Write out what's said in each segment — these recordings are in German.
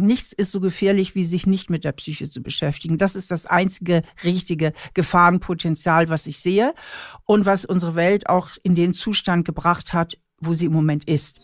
nichts ist so gefährlich, wie sich nicht mit der Psyche zu beschäftigen. Das ist das einzige richtige Gefahrenpotenzial, was ich sehe und was unsere Welt auch in den Zustand gebracht hat, wo sie im Moment ist.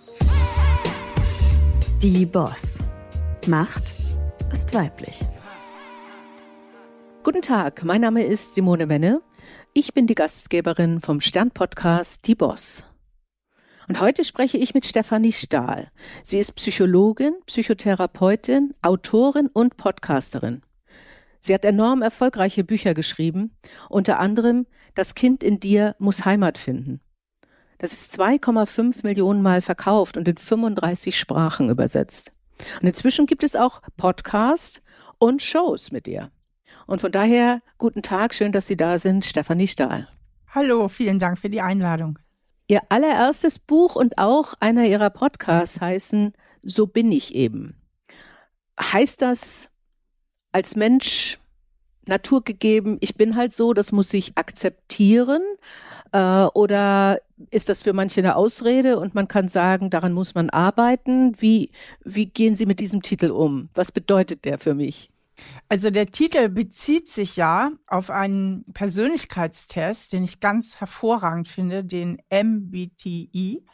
Die Boss. Macht ist weiblich. Guten Tag, mein Name ist Simone Menne. Ich bin die Gastgeberin vom Stern-Podcast Die Boss. Und heute spreche ich mit Stefanie Stahl. Sie ist Psychologin, Psychotherapeutin, Autorin und Podcasterin. Sie hat enorm erfolgreiche Bücher geschrieben, unter anderem Das Kind in dir muss Heimat finden. Das ist 2,5 Millionen Mal verkauft und in 35 Sprachen übersetzt. Und inzwischen gibt es auch Podcasts und Shows mit ihr. Und von daher, guten Tag, schön, dass Sie da sind, Stefanie Stahl. Hallo, vielen Dank für die Einladung. Ihr allererstes Buch und auch einer Ihrer Podcasts heißen So bin ich eben. Heißt das als Mensch naturgegeben, ich bin halt so, das muss ich akzeptieren? Oder ist das für manche eine Ausrede und man kann sagen, daran muss man arbeiten? Wie gehen Sie mit diesem Titel um? Was bedeutet der für mich? Also der Titel bezieht sich ja auf einen Persönlichkeitstest, den ich ganz hervorragend finde, den MBTI,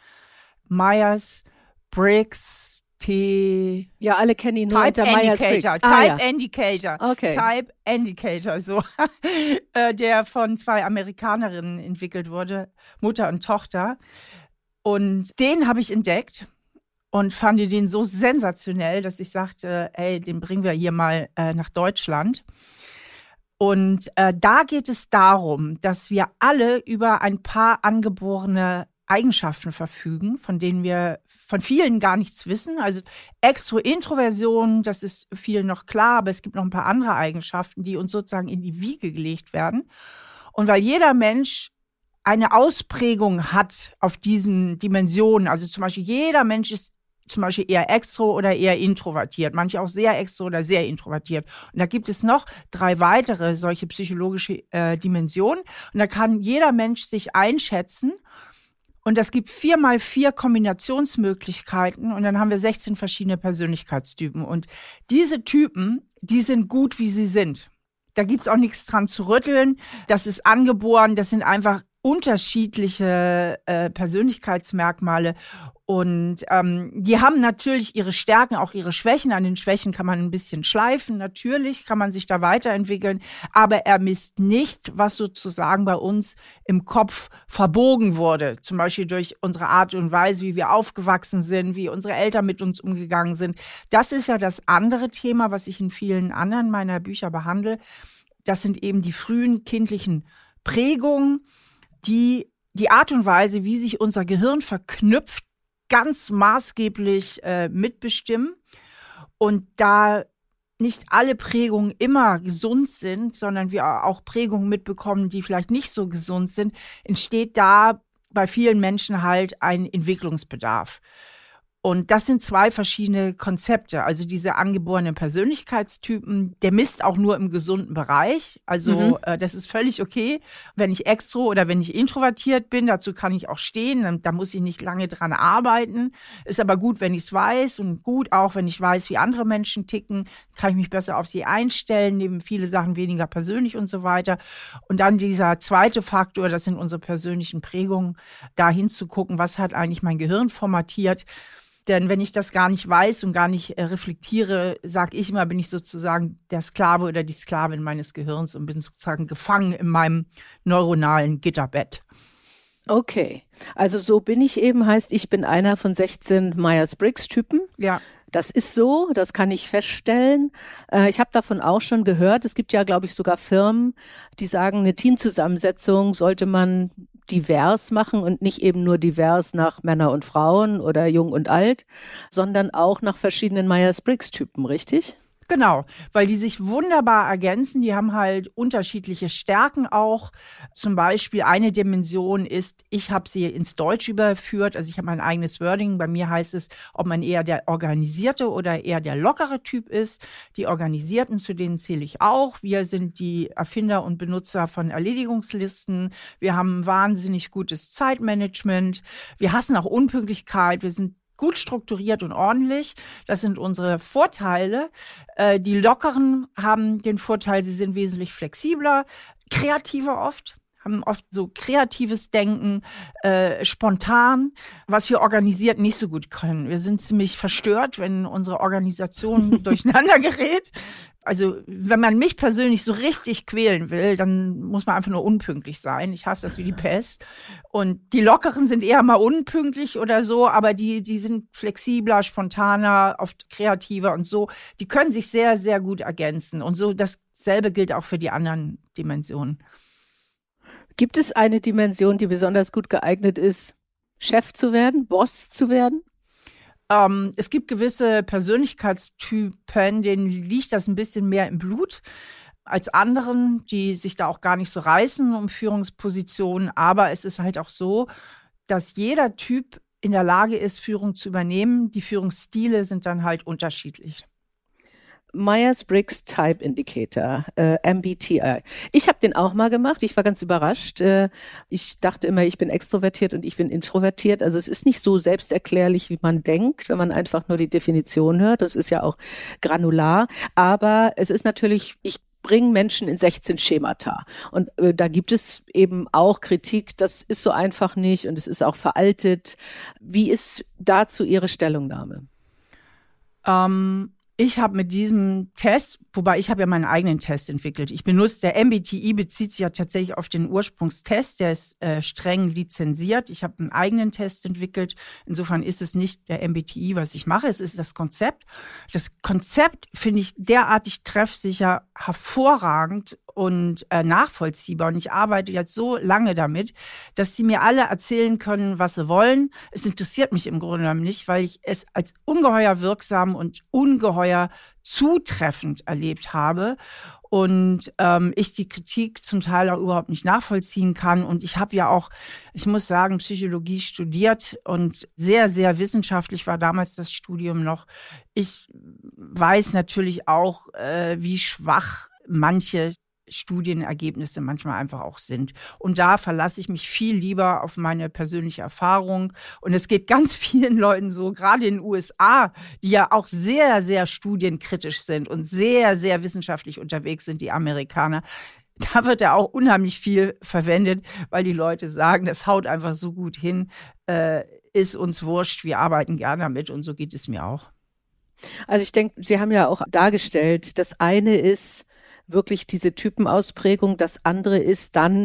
Myers-Briggs Ja, alle kennen ihn nur Type unter Myers-Briggs. Indicator. Okay. Type Indicator, so, der von 2 Amerikanerinnen entwickelt wurde, Mutter und Tochter. Und den habe ich entdeckt und fand den so sensationell, dass ich sagte, den bringen wir hier mal nach Deutschland. Und da geht es darum, dass wir alle über ein paar angeborene Eigenschaften verfügen, von denen wir von vielen gar nichts wissen. Also Extro-Introversion, das ist vielen noch klar, aber es gibt noch ein paar andere Eigenschaften, die uns sozusagen in die Wiege gelegt werden. Und weil jeder Mensch eine Ausprägung hat auf diesen Dimensionen, also zum Beispiel jeder Mensch ist zum Beispiel eher extro oder eher introvertiert, manche auch sehr extro oder sehr introvertiert. Und da gibt es noch 3 weitere solche psychologische Dimensionen. Und da kann jeder Mensch sich einschätzen. Und das gibt 4x4 Kombinationsmöglichkeiten und dann haben wir 16 verschiedene Persönlichkeitstypen. Und diese Typen, die sind gut, wie sie sind. Da gibt's auch nichts dran zu rütteln. Das ist angeboren, das sind einfach unterschiedliche Persönlichkeitsmerkmale. Und die haben natürlich ihre Stärken, auch ihre Schwächen. An den Schwächen kann man ein bisschen schleifen. Natürlich kann man sich da weiterentwickeln. Aber er misst nicht, was sozusagen bei uns im Kopf verbogen wurde. Zum Beispiel durch unsere Art und Weise, wie wir aufgewachsen sind, wie unsere Eltern mit uns umgegangen sind. Das ist ja das andere Thema, was ich in vielen anderen meiner Bücher behandle. Das sind eben die frühen kindlichen Prägungen, die Art und Weise, wie sich unser Gehirn verknüpft, ganz maßgeblich mitbestimmen. Und da nicht alle Prägungen immer gesund sind, sondern wir auch Prägungen mitbekommen, die vielleicht nicht so gesund sind, entsteht da bei vielen Menschen halt ein Entwicklungsbedarf. Und das sind 2 verschiedene Konzepte. Also diese angeborenen Persönlichkeitstypen, der misst auch nur im gesunden Bereich. Also das ist völlig okay, wenn ich extro oder wenn ich introvertiert bin. Dazu kann ich auch stehen. Da muss ich nicht lange dran arbeiten. Ist aber gut, wenn ich es weiß und gut auch, wenn ich weiß, wie andere Menschen ticken. Kann ich mich besser auf sie einstellen, nehmen viele Sachen weniger persönlich und so weiter. Und dann dieser zweite Faktor, das sind unsere persönlichen Prägungen, da hinzugucken, was hat eigentlich mein Gehirn formatiert. Denn wenn ich das gar nicht weiß und gar nicht reflektiere, sage ich immer, bin ich sozusagen der Sklave oder die Sklavin meines Gehirns und bin sozusagen gefangen in meinem neuronalen Gitterbett. Okay, also so bin ich eben, heißt, ich bin einer von 16 Myers-Briggs-Typen. Ja. Das ist so, das kann ich feststellen. Ich habe davon auch schon gehört. Es gibt ja, glaube ich, sogar Firmen, die sagen, eine Teamzusammensetzung sollte man divers machen und nicht eben nur divers nach Männer und Frauen oder jung und alt, sondern auch nach verschiedenen Myers-Briggs-Typen, richtig? Genau, weil die sich wunderbar ergänzen. Die haben halt unterschiedliche Stärken auch. Zum Beispiel eine Dimension ist, ich habe sie ins Deutsche überführt. Also ich habe mein eigenes Wording. Bei mir heißt es, ob man eher der organisierte oder eher der lockere Typ ist. Die Organisierten, zu denen zähle ich auch. Wir sind die Erfinder und Benutzer von Erledigungslisten. Wir haben wahnsinnig gutes Zeitmanagement. Wir hassen auch Unpünktlichkeit. Wir sind gut strukturiert und ordentlich. Das sind unsere Vorteile. Die Lockeren haben den Vorteil, sie sind wesentlich flexibler, kreativer oft, haben oft so kreatives Denken, spontan, was wir organisiert nicht so gut können. Wir sind ziemlich verstört, wenn unsere Organisation durcheinander gerät. Also wenn man mich persönlich so richtig quälen will, dann muss man einfach nur unpünktlich sein. Ich hasse das wie die Pest. Und die Lockeren sind eher mal unpünktlich oder so, aber die sind flexibler, spontaner, oft kreativer und so. Die können sich sehr, sehr gut ergänzen. Und so dasselbe gilt auch für die anderen Dimensionen. Gibt es eine Dimension, die besonders gut geeignet ist, Chef zu werden, Boss zu werden? Es gibt gewisse Persönlichkeitstypen, denen liegt das ein bisschen mehr im Blut als anderen, die sich da auch gar nicht so reißen um Führungspositionen. Aber es ist halt auch so, dass jeder Typ in der Lage ist, Führung zu übernehmen. Die Führungsstile sind dann halt unterschiedlich. Myers-Briggs Type Indicator, MBTI. Ich habe den auch mal gemacht. Ich war ganz überrascht. Ich dachte immer, ich bin extrovertiert und ich bin introvertiert. Also es ist nicht so selbsterklärlich, wie man denkt, wenn man einfach nur die Definition hört. Das ist ja auch granular. Aber es ist natürlich, ich bringe Menschen in 16 Schemata. Und da gibt es eben auch Kritik, das ist so einfach nicht und es ist auch veraltet. Wie ist dazu Ihre Stellungnahme? Ich habe mit diesem Test, wobei ich habe ja meinen eigenen Test entwickelt. Ich benutze, der MBTI bezieht sich ja tatsächlich auf den Ursprungstest, der ist streng lizenziert. Ich habe einen eigenen Test entwickelt. Insofern ist es nicht der MBTI, was ich mache, es ist das Konzept. Das Konzept finde ich derartig treffsicher, hervorragend und nachvollziehbar. Und ich arbeite jetzt so lange damit, dass sie mir alle erzählen können, was sie wollen. Es interessiert mich im Grunde genommen nicht, weil ich es als ungeheuer wirksam und ungeheuer zutreffend erlebt habe. Und ich die Kritik zum Teil auch überhaupt nicht nachvollziehen kann. Und ich habe ja auch, ich muss sagen, Psychologie studiert und sehr, sehr wissenschaftlich war damals das Studium noch. Ich weiß natürlich auch, wie schwach manche Studienergebnisse manchmal einfach auch sind. Und da verlasse ich mich viel lieber auf meine persönliche Erfahrung. Und es geht ganz vielen Leuten so, gerade in den USA, die ja auch sehr, sehr studienkritisch sind und sehr, sehr wissenschaftlich unterwegs sind, die Amerikaner. Da wird ja auch unheimlich viel verwendet, weil die Leute sagen, das haut einfach so gut hin, ist uns wurscht, wir arbeiten gerne damit und so geht es mir auch. Also ich denke, Sie haben ja auch dargestellt, das eine ist wirklich diese Typenausprägung, das andere ist dann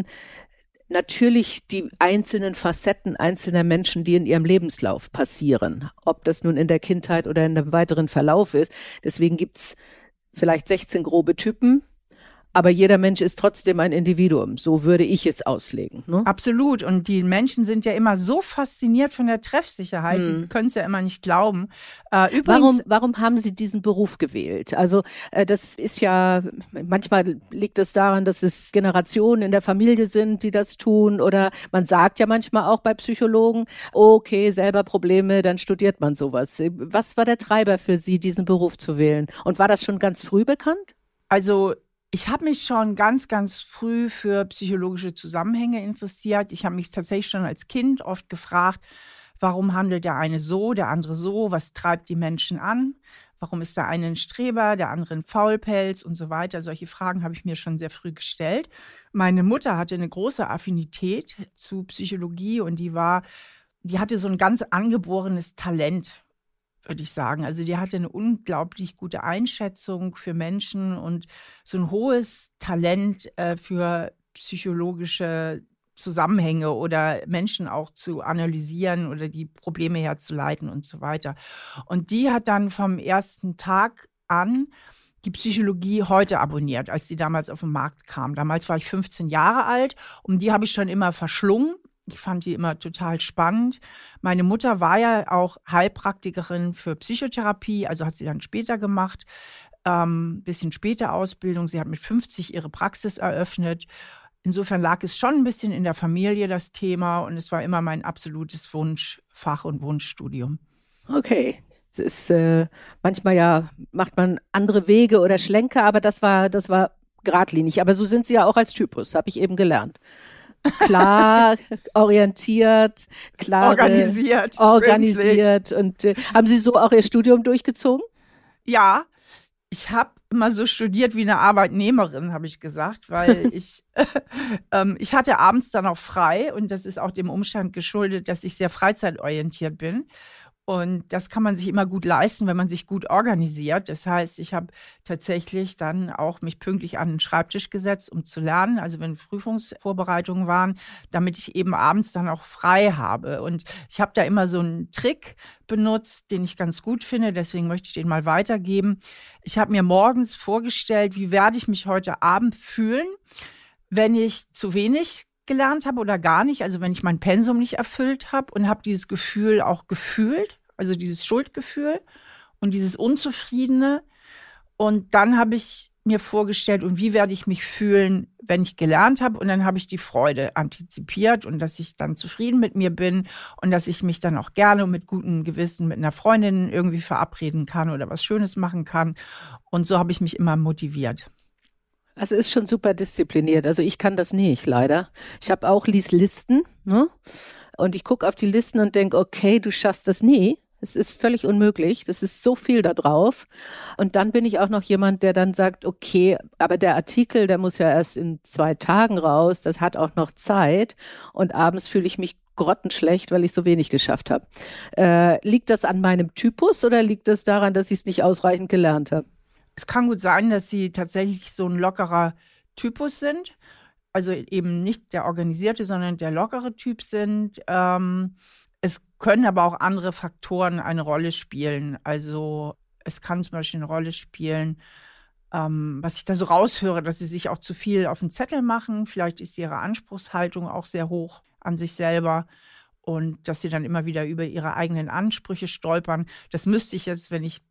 natürlich die einzelnen Facetten einzelner Menschen, die in ihrem Lebenslauf passieren, ob das nun in der Kindheit oder in einem weiteren Verlauf ist. Deswegen gibt's vielleicht 16 grobe Typen, aber jeder Mensch ist trotzdem ein Individuum. So würde ich es auslegen. Ne? Absolut. Und die Menschen sind ja immer so fasziniert von der Treffsicherheit. Die können es ja immer nicht glauben. Übrigens, warum haben Sie diesen Beruf gewählt? Also das ist ja, manchmal liegt es daran, dass es Generationen in der Familie sind, die das tun. Oder man sagt ja manchmal auch bei Psychologen, okay, selber Probleme, dann studiert man sowas. Was war der Treiber für Sie, diesen Beruf zu wählen? Und war das schon ganz früh bekannt? Also ich habe mich schon ganz, ganz früh für psychologische Zusammenhänge interessiert. Ich habe mich tatsächlich schon als Kind oft gefragt, warum handelt der eine so, der andere so? Was treibt die Menschen an? Warum ist der eine ein Streber, der andere ein Faulpelz und so weiter? Solche Fragen habe ich mir schon sehr früh gestellt. Meine Mutter hatte eine große Affinität zu Psychologie und die hatte so ein ganz angeborenes Talent, würde ich sagen. Also die hatte eine unglaublich gute Einschätzung für Menschen und so ein hohes Talent für psychologische Zusammenhänge oder Menschen auch zu analysieren oder die Probleme herzuleiten und so weiter. Und die hat dann vom ersten Tag an die Psychologie heute abonniert, als die damals auf den Markt kam. Damals war ich 15 Jahre alt und die habe ich schon immer verschlungen. Ich fand die immer total spannend. Meine Mutter war ja auch Heilpraktikerin für Psychotherapie, also hat sie dann später gemacht, bisschen später Ausbildung. Sie hat mit 50 ihre Praxis eröffnet. Insofern lag es schon ein bisschen in der Familie, das Thema, und es war immer mein absolutes Wunschfach und Wunschstudium. Okay. Es ist manchmal ja, macht man andere Wege oder Schlenker, aber das war geradlinig. Aber so sind Sie ja auch als Typus, habe ich eben gelernt. klar, orientiert, klar organisiert. Und haben Sie so auch Ihr Studium durchgezogen? Ja, ich habe immer so studiert wie eine Arbeitnehmerin, habe ich gesagt, weil ich hatte abends dann auch frei und das ist auch dem Umstand geschuldet, dass ich sehr freizeitorientiert bin. Und das kann man sich immer gut leisten, wenn man sich gut organisiert. Das heißt, ich habe tatsächlich dann auch mich pünktlich an den Schreibtisch gesetzt, um zu lernen, also wenn Prüfungsvorbereitungen waren, damit ich eben abends dann auch frei habe. Und ich habe da immer so einen Trick benutzt, den ich ganz gut finde, deswegen möchte ich den mal weitergeben. Ich habe mir morgens vorgestellt, wie werde ich mich heute Abend fühlen, wenn ich zu wenig gelernt habe oder gar nicht, also wenn ich mein Pensum nicht erfüllt habe und habe dieses Gefühl auch gefühlt, also dieses Schuldgefühl und dieses Unzufriedene. Und dann habe ich mir vorgestellt, und wie werde ich mich fühlen, wenn ich gelernt habe? Und dann habe ich die Freude antizipiert und dass ich dann zufrieden mit mir bin und dass ich mich dann auch gerne und mit gutem Gewissen mit einer Freundin irgendwie verabreden kann oder was Schönes machen kann. Und so habe ich mich immer motiviert. Also ist schon super diszipliniert. Also ich kann das nicht, leider. Ich habe auch Listen, ne? Und ich gucke auf die Listen und denke, okay, du schaffst das nie. Es ist völlig unmöglich. Das ist so viel da drauf. Und dann bin ich auch noch jemand, der dann sagt, okay, aber der Artikel, der muss ja erst in 2 Tagen raus. Das hat auch noch Zeit. Und abends fühle ich mich grottenschlecht, weil ich so wenig geschafft habe. Liegt das an meinem Typus oder liegt das daran, dass ich es nicht ausreichend gelernt habe? Es kann gut sein, dass Sie tatsächlich so ein lockerer Typus sind. Also eben nicht der organisierte, sondern der lockere Typ sind. Es können aber auch andere Faktoren eine Rolle spielen. Also es kann zum Beispiel eine Rolle spielen, was ich da so raushöre, dass Sie sich auch zu viel auf den Zettel machen. Vielleicht ist Ihre Anspruchshaltung auch sehr hoch an sich selber. Und dass Sie dann immer wieder über Ihre eigenen Ansprüche stolpern. Das müsste ich jetzt, wenn ich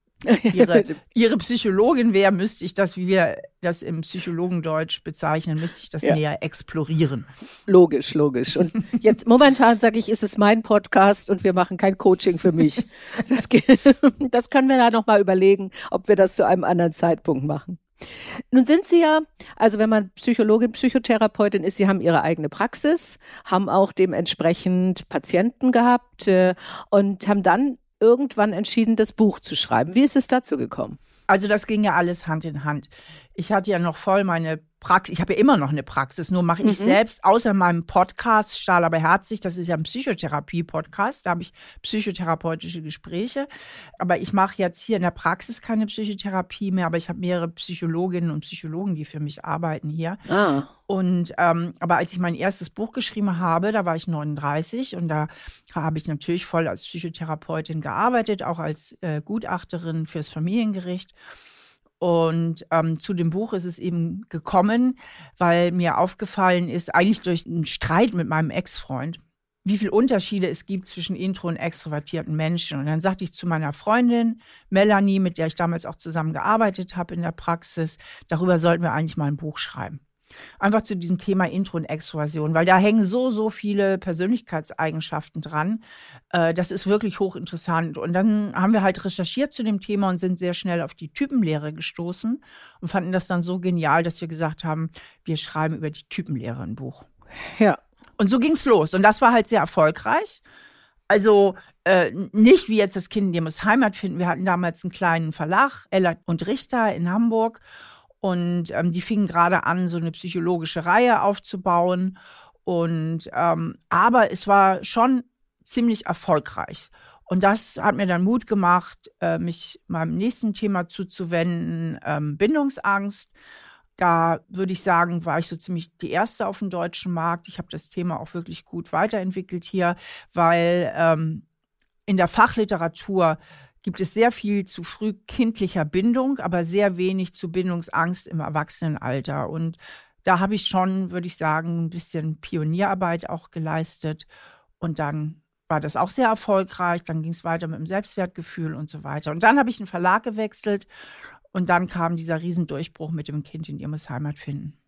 Ihre Psychologin wäre, müsste ich das, wie wir das im Psychologendeutsch bezeichnen, müsste ich das näher explorieren. Logisch. Und jetzt momentan sage ich, ist es mein Podcast und wir machen kein Coaching für mich. Das können wir da nochmal überlegen, ob wir das zu einem anderen Zeitpunkt machen. Nun sind Sie ja, also wenn man Psychologin, Psychotherapeutin ist, Sie haben Ihre eigene Praxis, haben auch dementsprechend Patienten gehabt und haben dann irgendwann entschieden, das Buch zu schreiben. Wie ist es dazu gekommen? Also das ging ja alles Hand in Hand. Ich hatte ja noch voll meine Praxis, ich habe ja immer noch eine Praxis, nur mache ich selbst, außer meinem Podcast Stahl aber herzlich, das ist ja ein Psychotherapie-Podcast, da habe ich psychotherapeutische Gespräche, aber ich mache jetzt hier in der Praxis keine Psychotherapie mehr, aber ich habe mehrere Psychologinnen und Psychologen, die für mich arbeiten hier. Und aber als ich mein erstes Buch geschrieben habe, da war ich 39 und da habe ich natürlich voll als Psychotherapeutin gearbeitet, auch als Gutachterin fürs Familiengericht. Und zu dem Buch ist es eben gekommen, weil mir aufgefallen ist, eigentlich durch einen Streit mit meinem Ex-Freund, wie viele Unterschiede es gibt zwischen intro- und extrovertierten Menschen. Und dann sagte ich zu meiner Freundin Melanie, mit der ich damals auch zusammen gearbeitet habe in der Praxis, darüber sollten wir eigentlich mal ein Buch schreiben. Einfach zu diesem Thema Intro- und Extroversion, weil da hängen so viele Persönlichkeitseigenschaften dran. Das ist wirklich hochinteressant. Und dann haben wir halt recherchiert zu dem Thema und sind sehr schnell auf die Typenlehre gestoßen und fanden das dann so genial, dass wir gesagt haben, wir schreiben über die Typenlehre ein Buch. Ja. Und so ging's los. Und das war halt sehr erfolgreich. Also nicht wie jetzt das Kind, in muss Heimat finden. Wir hatten damals einen kleinen Verlag, Ella und Richter in Hamburg. Und die fingen gerade an, so eine psychologische Reihe aufzubauen. Und aber es war schon ziemlich erfolgreich. Und das hat mir dann Mut gemacht, mich meinem nächsten Thema zuzuwenden, Bindungsangst. Da würde ich sagen, war ich so ziemlich die Erste auf dem deutschen Markt. Ich habe das Thema auch wirklich gut weiterentwickelt hier, weil in der Fachliteratur gibt es sehr viel zu frühkindlicher Bindung, aber sehr wenig zu Bindungsangst im Erwachsenenalter. Und da habe ich schon, würde ich sagen, ein bisschen Pionierarbeit auch geleistet. Und dann war das auch sehr erfolgreich. Dann ging es weiter mit dem Selbstwertgefühl und so weiter. Und dann habe ich einen Verlag gewechselt und dann kam dieser Riesendurchbruch mit dem Kind in ihr muss Heimat finden.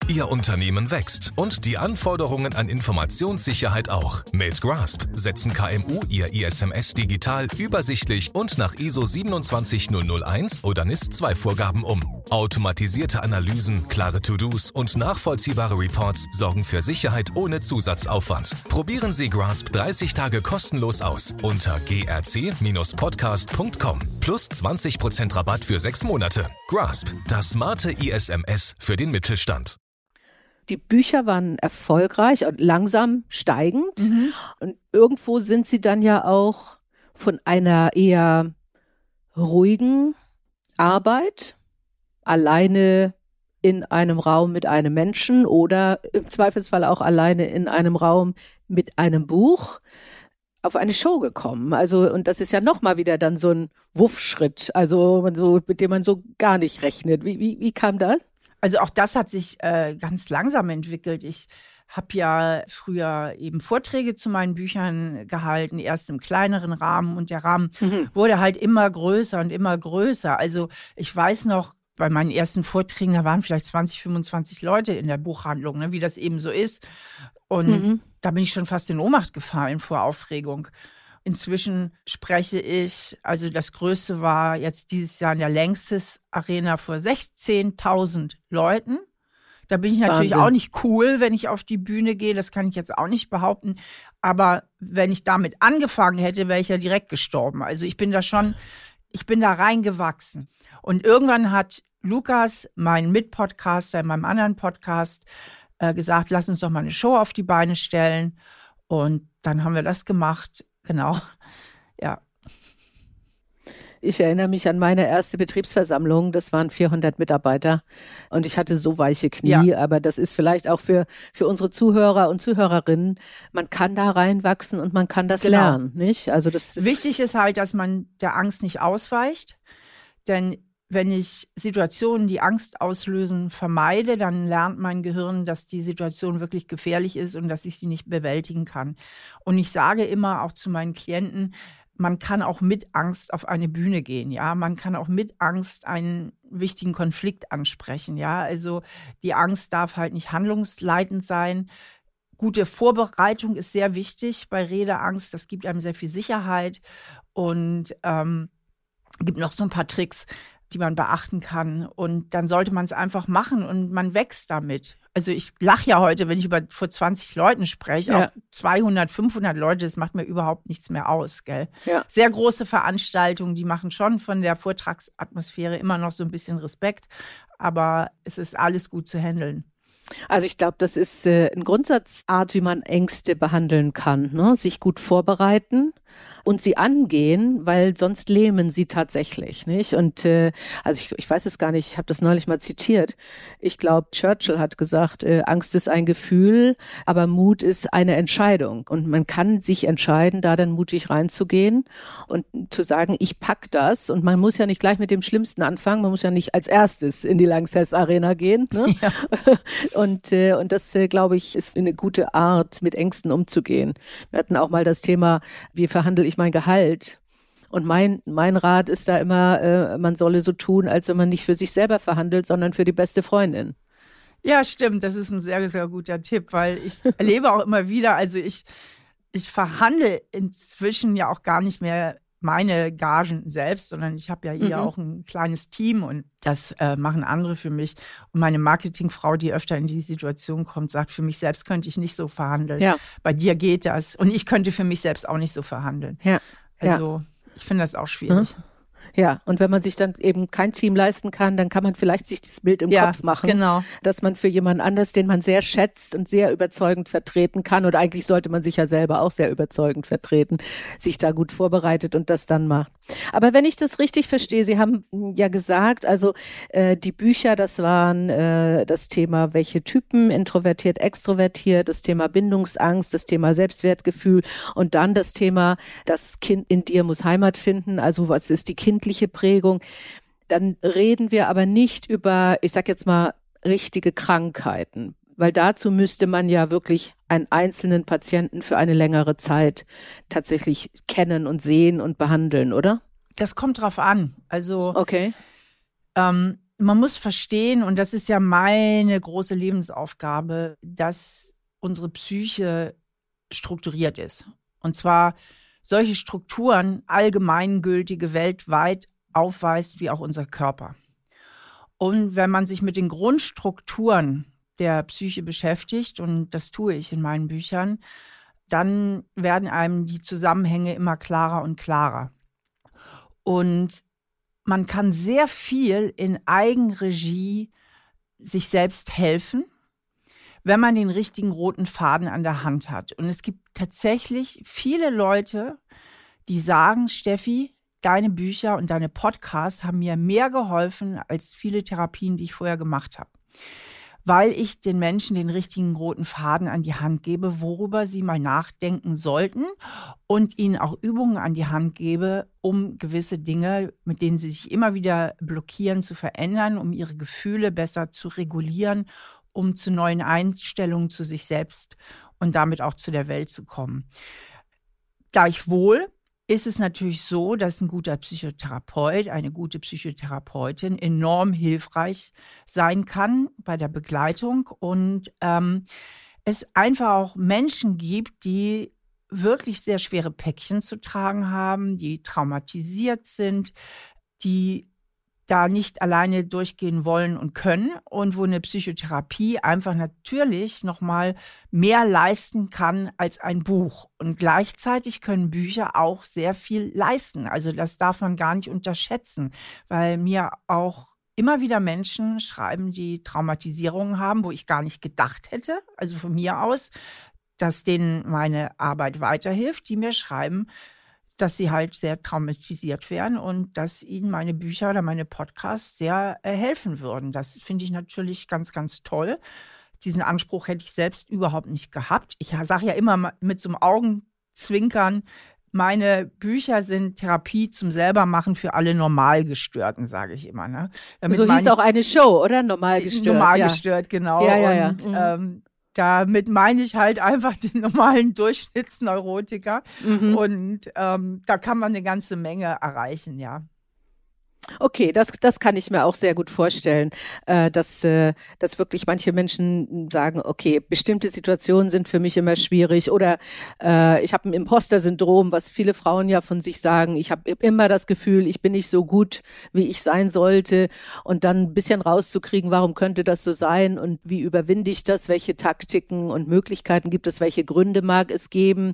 Ihr Unternehmen wächst und die Anforderungen an Informationssicherheit auch. Mit Grasp setzen KMU ihr ISMS digital, übersichtlich und nach ISO 27001 oder NIS-2 Vorgaben um. Automatisierte Analysen, klare To-Dos und nachvollziehbare Reports sorgen für Sicherheit ohne Zusatzaufwand. Probieren Sie Grasp 30 Tage kostenlos aus unter grc-podcast.com. Plus 20% Rabatt für 6 Monate. Grasp, das smarte ISMS für den Mittelstand. Die Bücher waren erfolgreich und langsam steigend. Und irgendwo sind sie dann ja auch von einer eher ruhigen Arbeit, alleine in einem Raum mit einem Menschen oder im Zweifelsfall auch alleine in einem Raum mit einem Buch, auf eine Show gekommen. Also, und das ist ja nochmal wieder dann so ein Wuffschritt, also mit dem man so gar nicht rechnet. Wie kam das? Also auch das hat sich ganz langsam entwickelt. Ich habe ja früher eben Vorträge zu meinen Büchern gehalten, erst im kleineren Rahmen und der Rahmen wurde halt immer größer und immer größer. Also ich weiß noch, bei meinen ersten Vorträgen, da waren vielleicht 20, 25 Leute in der Buchhandlung, ne, wie das eben so ist. Und da bin ich schon fast in Ohnmacht gefallen vor Aufregung. Inzwischen spreche ich, also das Größte war jetzt dieses Jahr in der Längstes Arena vor 16.000 Leuten. Da bin ich natürlich auch nicht cool, wenn ich auf die Bühne gehe. Das kann ich jetzt auch nicht behaupten. Aber wenn ich damit angefangen hätte, wäre ich ja direkt gestorben. Also ich bin da reingewachsen. Und irgendwann hat Lukas, mein Mitpodcaster in meinem anderen Podcast, gesagt, lass uns doch mal eine Show auf die Beine stellen. Und dann haben wir das gemacht. Genau, ja. Ich erinnere mich an meine erste Betriebsversammlung, das waren 400 Mitarbeiter und ich hatte so weiche Knie, aber das ist vielleicht auch für unsere Zuhörer und Zuhörerinnen, man kann da reinwachsen und man kann das lernen, nicht? Also das ist wichtig ist halt, dass man der Angst nicht ausweicht, denn wenn ich Situationen, die Angst auslösen, vermeide, dann lernt mein Gehirn, dass die Situation wirklich gefährlich ist und dass ich sie nicht bewältigen kann. Und ich sage immer auch zu meinen Klienten, man kann auch mit Angst auf eine Bühne gehen, ja. Man kann auch mit Angst einen wichtigen Konflikt ansprechen, ja. Also die Angst darf halt nicht handlungsleitend sein. Gute Vorbereitung ist sehr wichtig bei Redeangst. Das gibt einem sehr viel Sicherheit und gibt noch so ein paar Tricks, die man beachten kann. Und dann sollte man es einfach machen und man wächst damit. Also ich lache ja heute, wenn ich vor 20 Leuten spreche, auch 200, 500 Leute, das macht mir überhaupt nichts mehr aus, gell? Ja. Sehr große Veranstaltungen, die machen schon von der Vortragsatmosphäre immer noch so ein bisschen Respekt, aber es ist alles gut zu handeln. Also ich glaube, das ist ein Grundsatzart, wie man Ängste behandeln kann, ne? Sich gut vorbereiten und sie angehen, weil sonst lähmen sie tatsächlich, nicht? Und also ich weiß es gar nicht, ich habe das neulich mal zitiert. Ich glaube, Churchill hat gesagt, Angst ist ein Gefühl, aber Mut ist eine Entscheidung. Und man kann sich entscheiden, da dann mutig reinzugehen und zu sagen, ich pack das. Und man muss ja nicht gleich mit dem Schlimmsten anfangen, man muss ja nicht als erstes in die Lanxess Arena gehen, ne? Ja. Und das, glaube ich, ist eine gute Art, mit Ängsten umzugehen. Wir hatten auch mal das Thema, wie verhandle ich mein Gehalt? Und mein Rat ist da immer, man solle so tun, als wenn man nicht für sich selber verhandelt, sondern für die beste Freundin. Ja, stimmt. Das ist ein sehr, sehr guter Tipp, weil ich erlebe auch immer wieder, also ich verhandle inzwischen ja auch gar nicht mehr meine Gagen selbst, sondern ich habe ja hier auch ein kleines Team und das machen andere für mich. Und meine Marketingfrau, die öfter in die Situation kommt, sagt, für mich selbst könnte ich nicht so verhandeln. Ja. Bei dir geht das. Und ich könnte für mich selbst auch nicht so verhandeln. Ja. Also ich finde das auch schwierig. Ja, und wenn man sich dann eben kein Team leisten kann, dann kann man vielleicht sich das Bild im Kopf machen, dass man für jemand anders, den man sehr schätzt und sehr überzeugend vertreten kann, oder eigentlich sollte man sich ja selber auch sehr überzeugend vertreten, sich da gut vorbereitet und das dann macht. Aber wenn ich das richtig verstehe, Sie haben ja gesagt, also die Bücher, das waren das Thema, welche Typen, introvertiert, extrovertiert, das Thema Bindungsangst, das Thema Selbstwertgefühl und dann das Thema, das Kind in dir muss Heimat finden, also was ist die kindliche Prägung. Dann reden wir aber nicht über, ich sag jetzt mal, richtige Krankheiten, weil dazu müsste man ja wirklich einen einzelnen Patienten für eine längere Zeit tatsächlich kennen und sehen und behandeln, oder? Das kommt drauf an. Also man muss verstehen, und das ist ja meine große Lebensaufgabe, dass unsere Psyche strukturiert ist. Und zwar solche Strukturen allgemeingültige weltweit aufweist wie auch unser Körper. Und wenn man sich mit den Grundstrukturen der Psyche beschäftigt, und das tue ich in meinen Büchern, dann werden einem die Zusammenhänge immer klarer und klarer. Und man kann sehr viel in Eigenregie sich selbst helfen, wenn man den richtigen roten Faden an der Hand hat. Und es gibt tatsächlich viele Leute, die sagen, Steffi, deine Bücher und deine Podcasts haben mir mehr geholfen als viele Therapien, die ich vorher gemacht habe. Weil ich den Menschen den richtigen roten Faden an die Hand gebe, worüber sie mal nachdenken sollten und ihnen auch Übungen an die Hand gebe, um gewisse Dinge, mit denen sie sich immer wieder blockieren, zu verändern, um ihre Gefühle besser zu regulieren, um zu neuen Einstellungen zu sich selbst und damit auch zu der Welt zu kommen. Gleichwohl ist es natürlich so, dass ein guter Psychotherapeut, eine gute Psychotherapeutin enorm hilfreich sein kann bei der Begleitung und es einfach auch Menschen gibt, die wirklich sehr schwere Päckchen zu tragen haben, die traumatisiert sind, die da nicht alleine durchgehen wollen und können und wo eine Psychotherapie einfach natürlich nochmal mehr leisten kann als ein Buch. Und gleichzeitig können Bücher auch sehr viel leisten. Also das darf man gar nicht unterschätzen, weil mir auch immer wieder Menschen schreiben, die Traumatisierungen haben, wo ich gar nicht gedacht hätte, also von mir aus, dass denen meine Arbeit weiterhilft, die mir schreiben, dass sie halt sehr traumatisiert werden und dass ihnen meine Bücher oder meine Podcasts sehr helfen würden. Das finde ich natürlich ganz, ganz toll. Diesen Anspruch hätte ich selbst überhaupt nicht gehabt. Ich sage ja immer mit so einem Augenzwinkern, meine Bücher sind Therapie zum Selbermachen für alle Normalgestörten, sage ich immer. Ne? So hieß auch eine Show, oder? Normalgestört. Normalgestört, genau. Ja. Und damit meine ich halt einfach den normalen Durchschnittsneurotiker. Und da kann man eine ganze Menge erreichen, ja. Okay, das kann ich mir auch sehr gut vorstellen, dass wirklich manche Menschen sagen, okay, bestimmte Situationen sind für mich immer schwierig oder ich habe ein Imposter-Syndrom, was viele Frauen ja von sich sagen. Ich habe immer das Gefühl, ich bin nicht so gut, wie ich sein sollte und dann ein bisschen rauszukriegen, warum könnte das so sein und wie überwinde ich das, welche Taktiken und Möglichkeiten gibt es, welche Gründe mag es geben,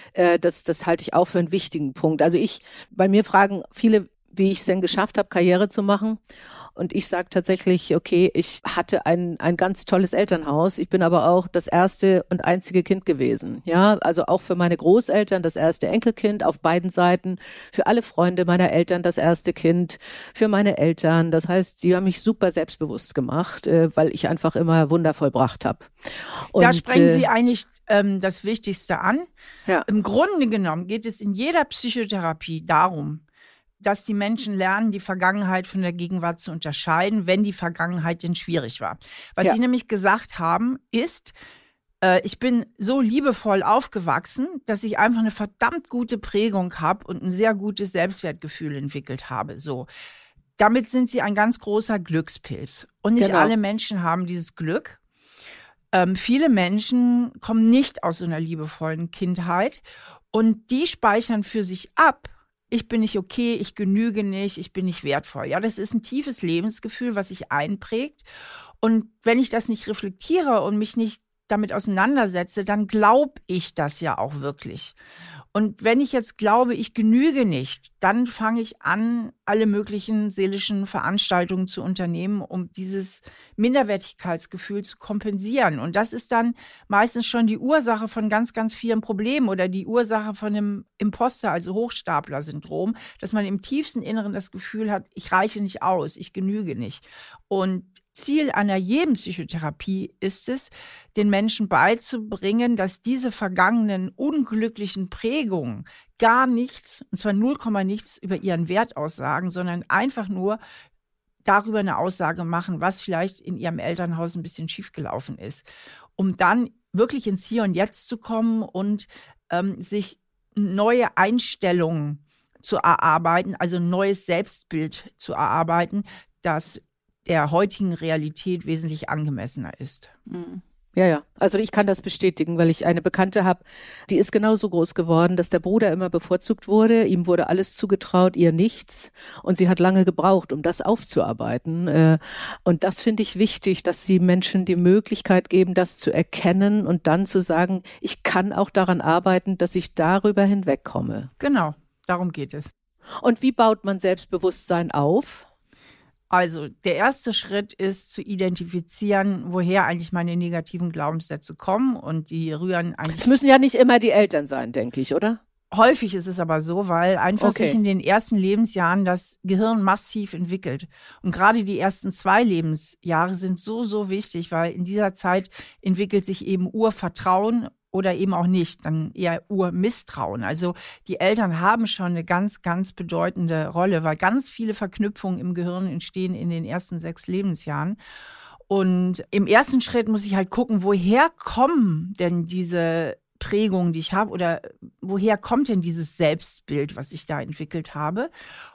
das halte ich auch für einen wichtigen Punkt. Also bei mir fragen viele, wie ich es denn geschafft habe, Karriere zu machen. Und ich sage tatsächlich, okay, ich hatte ein ganz tolles Elternhaus. Ich bin aber auch das erste und einzige Kind gewesen. Ja, also auch für meine Großeltern das erste Enkelkind auf beiden Seiten. Für alle Freunde meiner Eltern das erste Kind. Für meine Eltern. Das heißt, sie haben mich super selbstbewusst gemacht, weil ich einfach immer Wunder vollbracht habe. Da sprechen Sie eigentlich das Wichtigste an. Ja. Im Grunde genommen geht es in jeder Psychotherapie darum, dass die Menschen lernen, die Vergangenheit von der Gegenwart zu unterscheiden, wenn die Vergangenheit denn schwierig war. Was Sie nämlich gesagt haben, ist, ich bin so liebevoll aufgewachsen, dass ich einfach eine verdammt gute Prägung habe und ein sehr gutes Selbstwertgefühl entwickelt habe. So. Damit sind Sie ein ganz großer Glückspilz. Und nicht alle Menschen haben dieses Glück. Viele Menschen kommen nicht aus so einer liebevollen Kindheit und die speichern für sich ab, ich bin nicht okay, ich genüge nicht, ich bin nicht wertvoll. Ja, das ist ein tiefes Lebensgefühl, was sich einprägt. Und wenn ich das nicht reflektiere und mich nicht damit auseinandersetze, dann glaube ich das ja auch wirklich. Und wenn ich jetzt glaube, ich genüge nicht, dann fange ich an, alle möglichen seelischen Veranstaltungen zu unternehmen, um dieses Minderwertigkeitsgefühl zu kompensieren. Und das ist dann meistens schon die Ursache von ganz, ganz vielen Problemen oder die Ursache von einem Imposter, also Hochstapler-Syndrom, dass man im tiefsten Inneren das Gefühl hat, ich reiche nicht aus, ich genüge nicht. Und Ziel einer jeden Psychotherapie ist es, den Menschen beizubringen, dass diese vergangenen unglücklichen Prägungen gar nichts, und zwar 0, nichts über ihren Wert aussagen, sondern einfach nur darüber eine Aussage machen, was vielleicht in ihrem Elternhaus ein bisschen schiefgelaufen ist, um dann wirklich ins Hier und Jetzt zu kommen und sich neue Einstellungen zu erarbeiten, also ein neues Selbstbild zu erarbeiten, das der heutigen Realität wesentlich angemessener ist. Ja. Also ich kann das bestätigen, weil ich eine Bekannte habe, die ist genauso groß geworden, dass der Bruder immer bevorzugt wurde. Ihm wurde alles zugetraut, ihr nichts. Und sie hat lange gebraucht, um das aufzuarbeiten. Und das finde ich wichtig, dass sie Menschen die Möglichkeit geben, das zu erkennen und dann zu sagen, ich kann auch daran arbeiten, dass ich darüber hinwegkomme. Genau, darum geht es. Und wie baut man Selbstbewusstsein auf? Also der erste Schritt ist zu identifizieren, woher eigentlich meine negativen Glaubenssätze kommen, und die rühren eigentlich... Es müssen ja nicht immer die Eltern sein, denke ich, oder? Häufig ist es aber so, weil einfach sich in den ersten Lebensjahren das Gehirn massiv entwickelt. Und gerade die ersten 2 Lebensjahre sind so wichtig, weil in dieser Zeit entwickelt sich eben Urvertrauen oder eben auch nicht, dann eher Urmisstrauen. Also die Eltern haben schon eine ganz, ganz bedeutende Rolle, weil ganz viele Verknüpfungen im Gehirn entstehen in den ersten 6 Lebensjahren. Und im ersten Schritt muss ich halt gucken, woher kommen denn diese Prägungen, die ich habe, oder woher kommt denn dieses Selbstbild, was ich da entwickelt habe?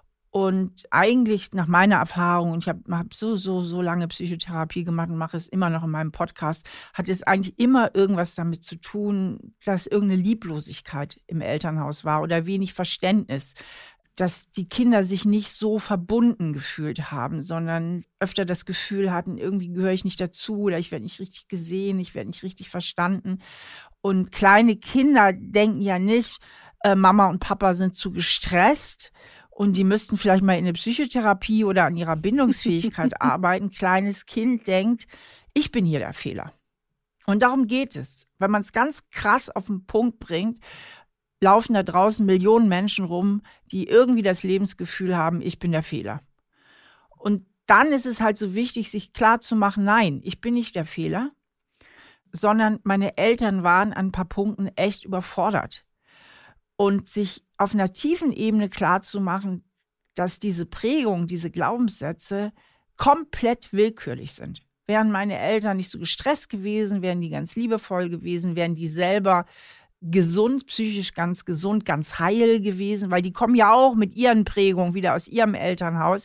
Und eigentlich nach meiner Erfahrung, und ich habe so lange Psychotherapie gemacht und mache es immer noch in meinem Podcast, hat es eigentlich immer irgendwas damit zu tun, dass irgendeine Lieblosigkeit im Elternhaus war oder wenig Verständnis, dass die Kinder sich nicht so verbunden gefühlt haben, sondern öfter das Gefühl hatten, irgendwie gehöre ich nicht dazu oder ich werde nicht richtig gesehen, ich werde nicht richtig verstanden. Und kleine Kinder denken ja nicht, Mama und Papa sind zu gestresst und die müssten vielleicht mal in eine Psychotherapie oder an ihrer Bindungsfähigkeit arbeiten. Kleines Kind denkt, ich bin hier der Fehler. Und darum geht es. Wenn man es ganz krass auf den Punkt bringt, laufen da draußen Millionen Menschen rum, die irgendwie das Lebensgefühl haben, ich bin der Fehler. Und dann ist es halt so wichtig, sich klar zu machen, nein, ich bin nicht der Fehler, sondern meine Eltern waren an ein paar Punkten echt überfordert. Und sich auf einer tiefen Ebene klar zu machen, dass diese Prägung, diese Glaubenssätze komplett willkürlich sind. Wären meine Eltern nicht so gestresst gewesen, wären die ganz liebevoll gewesen, wären die selber gesund, psychisch ganz gesund, ganz heil gewesen, weil die kommen ja auch mit ihren Prägungen wieder aus ihrem Elternhaus,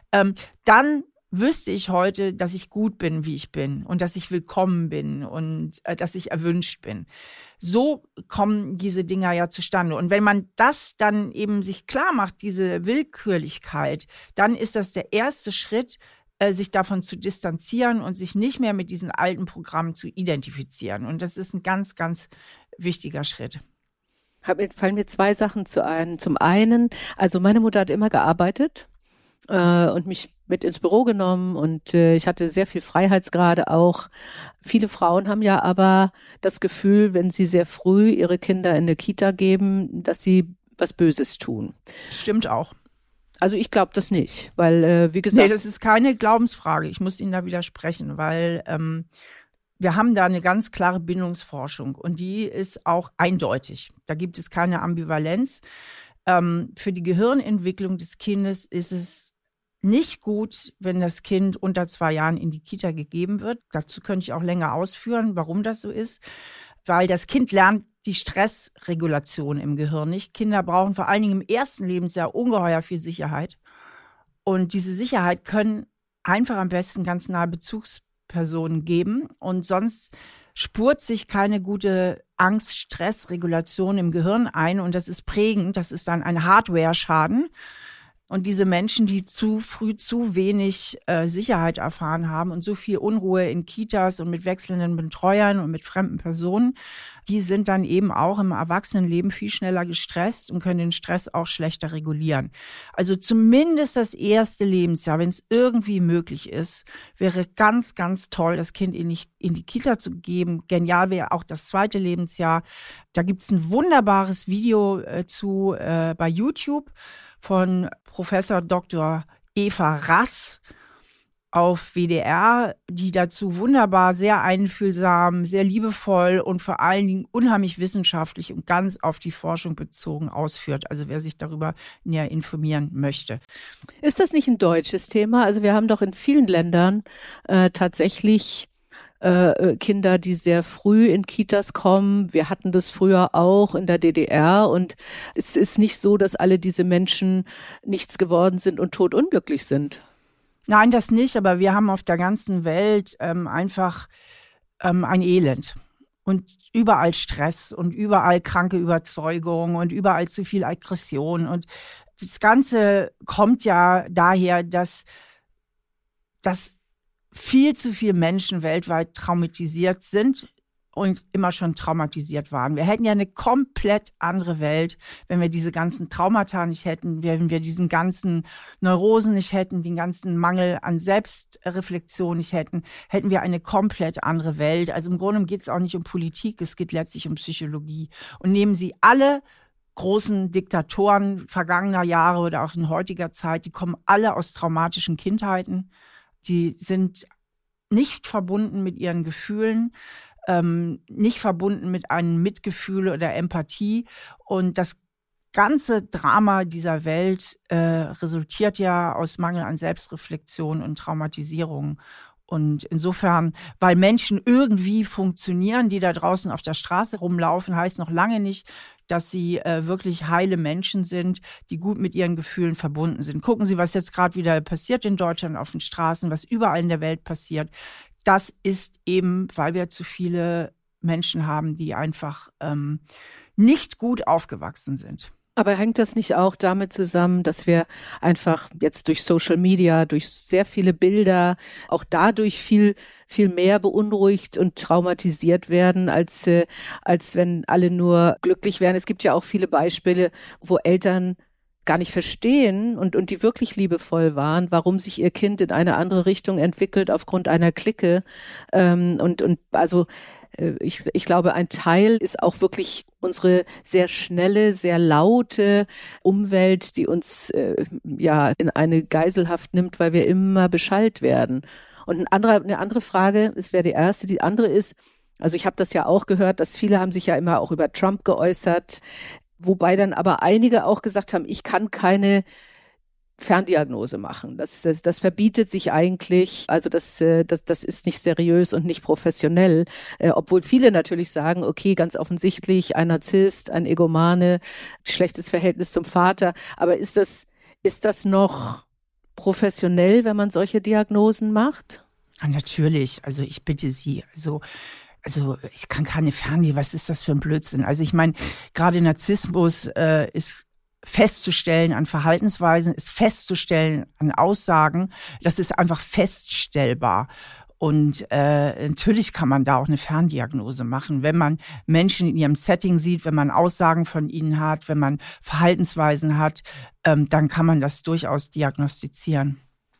dann wüsste ich heute, dass ich gut bin, wie ich bin und dass ich willkommen bin und dass ich erwünscht bin. So kommen diese Dinger ja zustande. Und wenn man das dann eben sich klar macht, diese Willkürlichkeit, dann ist das der erste Schritt, sich davon zu distanzieren und sich nicht mehr mit diesen alten Programmen zu identifizieren. Und das ist ein ganz, ganz wichtiger Schritt. Fallen mir 2 Sachen zu ein. Zum einen, also meine Mutter hat immer gearbeitet und mich mit ins Büro genommen und ich hatte sehr viel Freiheitsgrade auch. Viele Frauen haben ja aber das Gefühl, wenn sie sehr früh ihre Kinder in eine Kita geben, dass sie was Böses tun. Stimmt auch. Also ich glaube das nicht, weil wie gesagt... Nee, das ist keine Glaubensfrage. Ich muss Ihnen da widersprechen, weil wir haben da eine ganz klare Bindungsforschung und die ist auch eindeutig. Da gibt es keine Ambivalenz. Für die Gehirnentwicklung des Kindes ist es nicht gut, wenn das Kind unter 2 Jahren in die Kita gegeben wird. Dazu könnte ich auch länger ausführen, warum das so ist. Weil das Kind lernt die Stressregulation im Gehirn nicht. Kinder brauchen vor allen Dingen im ersten Lebensjahr ungeheuer viel Sicherheit. Und diese Sicherheit können einfach am besten ganz nahe Bezugspersonen geben. Und sonst spurt sich keine gute Angst-Stress-Regulation im Gehirn ein. Und das ist prägend. Das ist dann ein Hardware-Schaden. Und diese Menschen, die zu früh zu wenig Sicherheit erfahren haben und so viel Unruhe in Kitas und mit wechselnden Betreuern und mit fremden Personen, die sind dann eben auch im Erwachsenenleben viel schneller gestresst und können den Stress auch schlechter regulieren. Also zumindest das erste Lebensjahr, wenn es irgendwie möglich ist, wäre ganz, ganz toll, das Kind in die Kita zu geben. Genial wäre auch das 2. Lebensjahr. Da gibt es ein wunderbares Video zu bei YouTube von Professor Dr. Eva Rass auf WDR, die dazu wunderbar, sehr einfühlsam, sehr liebevoll und vor allen Dingen unheimlich wissenschaftlich und ganz auf die Forschung bezogen ausführt. Also wer sich darüber näher informieren möchte. Ist das nicht ein deutsches Thema? Also wir haben doch in vielen Ländern tatsächlich Kinder, die sehr früh in Kitas kommen. Wir hatten das früher auch in der DDR und es ist nicht so, dass alle diese Menschen nichts geworden sind und todunglücklich sind. Nein, das nicht, aber wir haben auf der ganzen Welt einfach ein Elend und überall Stress und überall kranke Überzeugung und überall zu viel Aggression. Und das Ganze kommt ja daher, dass viel zu viele Menschen weltweit traumatisiert sind und immer schon traumatisiert waren. Wir hätten ja eine komplett andere Welt, wenn wir diese ganzen Traumata nicht hätten, wenn wir diesen ganzen Neurosen nicht hätten, den ganzen Mangel an Selbstreflexion nicht hätten, hätten wir eine komplett andere Welt. Also im Grunde geht es auch nicht um Politik, es geht letztlich um Psychologie. Und nehmen Sie alle großen Diktatoren vergangener Jahre oder auch in heutiger Zeit, die kommen alle aus traumatischen Kindheiten. Die sind nicht verbunden mit ihren Gefühlen, nicht verbunden mit einem Mitgefühl oder Empathie. Und das ganze Drama dieser Welt resultiert ja aus Mangel an Selbstreflexion und Traumatisierung. Und insofern, weil Menschen irgendwie funktionieren, die da draußen auf der Straße rumlaufen, heißt noch lange nicht, dass sie wirklich heile Menschen sind, die gut mit ihren Gefühlen verbunden sind. Gucken Sie, was jetzt gerade wieder passiert in Deutschland auf den Straßen, was überall in der Welt passiert. Das ist eben, weil wir zu viele Menschen haben, die einfach nicht gut aufgewachsen sind. Aber hängt das nicht auch damit zusammen, dass wir einfach jetzt durch Social Media, durch sehr viele Bilder, auch dadurch viel mehr beunruhigt und traumatisiert werden, als wenn alle nur glücklich wären? Es gibt ja auch viele Beispiele, wo Eltern gar nicht verstehen und die wirklich liebevoll waren, warum sich ihr Kind in eine andere Richtung entwickelt aufgrund einer Clique. Ich glaube, ein Teil ist auch wirklich unsere sehr schnelle, sehr laute Umwelt, die uns in eine Geiselhaft nimmt, weil wir immer beschallt werden. Und eine andere Frage, es wäre die erste, die andere ist, also ich habe das ja auch gehört, dass viele haben sich ja immer auch über Trump geäußert, wobei dann aber einige auch gesagt haben, ich kann keine Ferndiagnose machen. Das verbietet sich eigentlich, also das ist nicht seriös und nicht professionell, obwohl viele natürlich sagen, okay, ganz offensichtlich ein Narzisst, ein Egomane, schlechtes Verhältnis zum Vater, aber ist das noch professionell, wenn man solche Diagnosen macht? Ja, natürlich, also ich bitte Sie, also ich kann keine Ferndiagnose, was ist das für ein Blödsinn? Also ich meine, gerade Narzissmus ist festzustellen an Verhaltensweisen, ist festzustellen an Aussagen, das ist einfach feststellbar. Und natürlich kann man da auch eine Ferndiagnose machen, wenn man Menschen in ihrem Setting sieht, wenn man Aussagen von ihnen hat, wenn man Verhaltensweisen hat, dann kann man das durchaus diagnostizieren.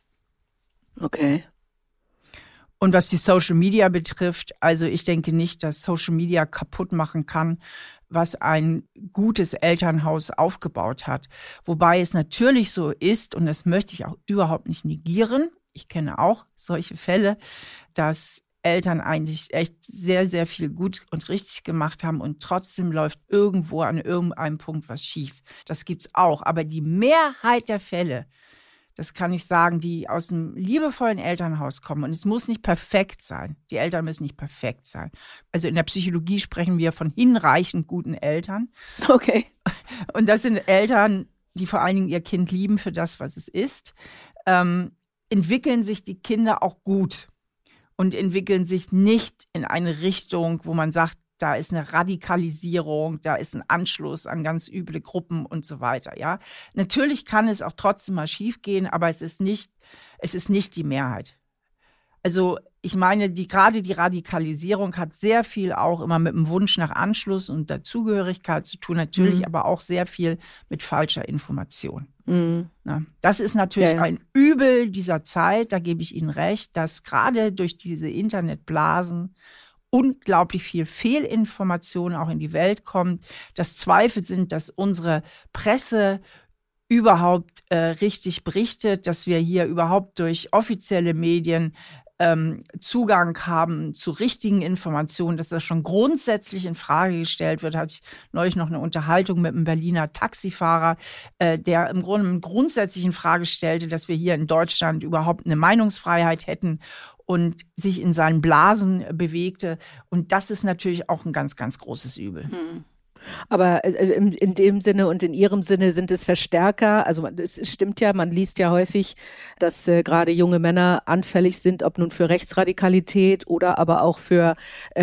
Okay. Und was die Social Media betrifft, also ich denke nicht, dass Social Media kaputt machen kann, was ein gutes Elternhaus aufgebaut hat. Wobei es natürlich so ist, und das möchte ich auch überhaupt nicht negieren, ich kenne auch solche Fälle, dass Eltern eigentlich echt sehr, sehr viel gut und richtig gemacht haben und trotzdem läuft irgendwo an irgendeinem Punkt was schief. Das gibt's auch. Aber die Mehrheit der Fälle, das kann ich sagen, die aus einem liebevollen Elternhaus kommen. Und es muss nicht perfekt sein. Die Eltern müssen nicht perfekt sein. Also in der Psychologie sprechen wir von hinreichend guten Eltern. Okay. Und das sind Eltern, die vor allen Dingen ihr Kind lieben für das, was es ist. Entwickeln sich die Kinder auch gut und entwickeln sich nicht in eine Richtung, wo man sagt, da ist eine Radikalisierung, da ist ein Anschluss an ganz üble Gruppen und so weiter. Ja, natürlich kann es auch trotzdem mal schiefgehen, aber es ist nicht die Mehrheit. Also ich meine, gerade die Radikalisierung hat sehr viel auch immer mit dem Wunsch nach Anschluss und Dazugehörigkeit zu tun, natürlich aber auch sehr viel mit falscher Information. Ja, das ist natürlich ein Übel dieser Zeit, da gebe ich Ihnen recht, dass gerade durch diese Internetblasen unglaublich viel Fehlinformation auch in die Welt kommt, dass Zweifel sind, dass unsere Presse überhaupt richtig berichtet, dass wir hier überhaupt durch offizielle Medien Zugang haben zu richtigen Informationen, dass das schon grundsätzlich in Frage gestellt wird. Hatte ich neulich noch eine Unterhaltung mit einem Berliner Taxifahrer, der im Grunde grundsätzlich in Frage stellte, dass wir hier in Deutschland überhaupt eine Meinungsfreiheit hätten und sich in seinen Blasen bewegte. Und das ist natürlich auch ein ganz, ganz großes Übel. Aber in dem Sinne und in Ihrem Sinne sind es Verstärker. Also es stimmt ja, man liest ja häufig, dass gerade junge Männer anfällig sind, ob nun für Rechtsradikalität oder aber auch für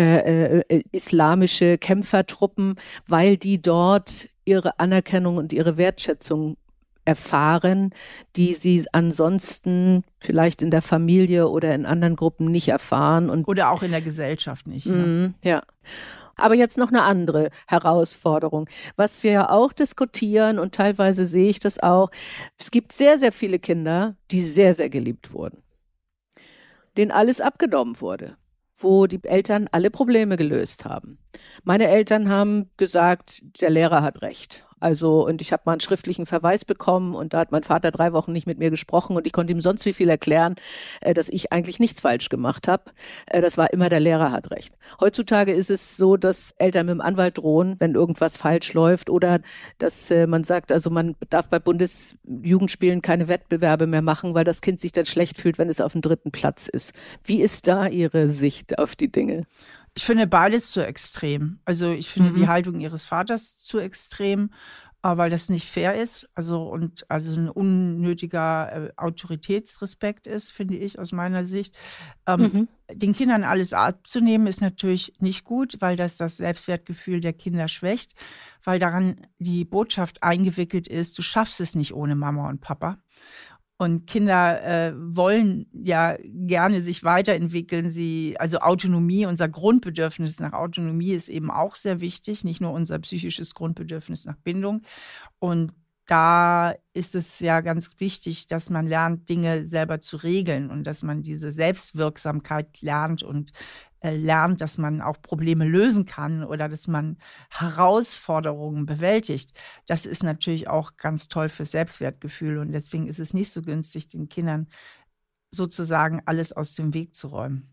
islamische Kämpfertruppen, weil die dort ihre Anerkennung und ihre Wertschätzung erfahren, die sie ansonsten vielleicht in der Familie oder in anderen Gruppen nicht erfahren. Oder auch in der Gesellschaft nicht. Ne? Ja. Aber jetzt noch eine andere Herausforderung, was wir ja auch diskutieren und teilweise sehe ich das auch. Es gibt sehr, sehr viele Kinder, die sehr, sehr geliebt wurden, denen alles abgenommen wurde, wo die Eltern alle Probleme gelöst haben. Meine Eltern haben gesagt, der Lehrer hat recht. Also, und ich habe mal einen schriftlichen Verweis bekommen und da hat mein Vater 3 Wochen nicht mit mir gesprochen und ich konnte ihm sonst wie viel erklären, dass ich eigentlich nichts falsch gemacht habe. Das war immer, der Lehrer hat recht. Heutzutage ist es so, dass Eltern mit dem Anwalt drohen, wenn irgendwas falsch läuft oder dass man sagt, also man darf bei Bundesjugendspielen keine Wettbewerbe mehr machen, weil das Kind sich dann schlecht fühlt, wenn es auf dem 3. Platz ist. Wie ist da Ihre Sicht auf die Dinge? Ich finde beides zu extrem. Also ich finde die Haltung ihres Vaters zu extrem, weil das nicht fair ist. Also ein unnötiger Autoritätsrespekt ist, finde ich aus meiner Sicht. Den Kindern alles abzunehmen ist natürlich nicht gut, weil das Selbstwertgefühl der Kinder schwächt, weil daran die Botschaft eingewickelt ist, du schaffst es nicht ohne Mama und Papa. Und Kinder wollen ja gerne sich weiterentwickeln. Also Autonomie, unser Grundbedürfnis nach Autonomie ist eben auch sehr wichtig, nicht nur unser psychisches Grundbedürfnis nach Bindung. Und da ist es ja ganz wichtig, dass man lernt, Dinge selber zu regeln und dass man diese Selbstwirksamkeit lernt und lernt, dass man auch Probleme lösen kann oder dass man Herausforderungen bewältigt. Das ist natürlich auch ganz toll fürs Selbstwertgefühl und deswegen ist es nicht so günstig, den Kindern sozusagen alles aus dem Weg zu räumen.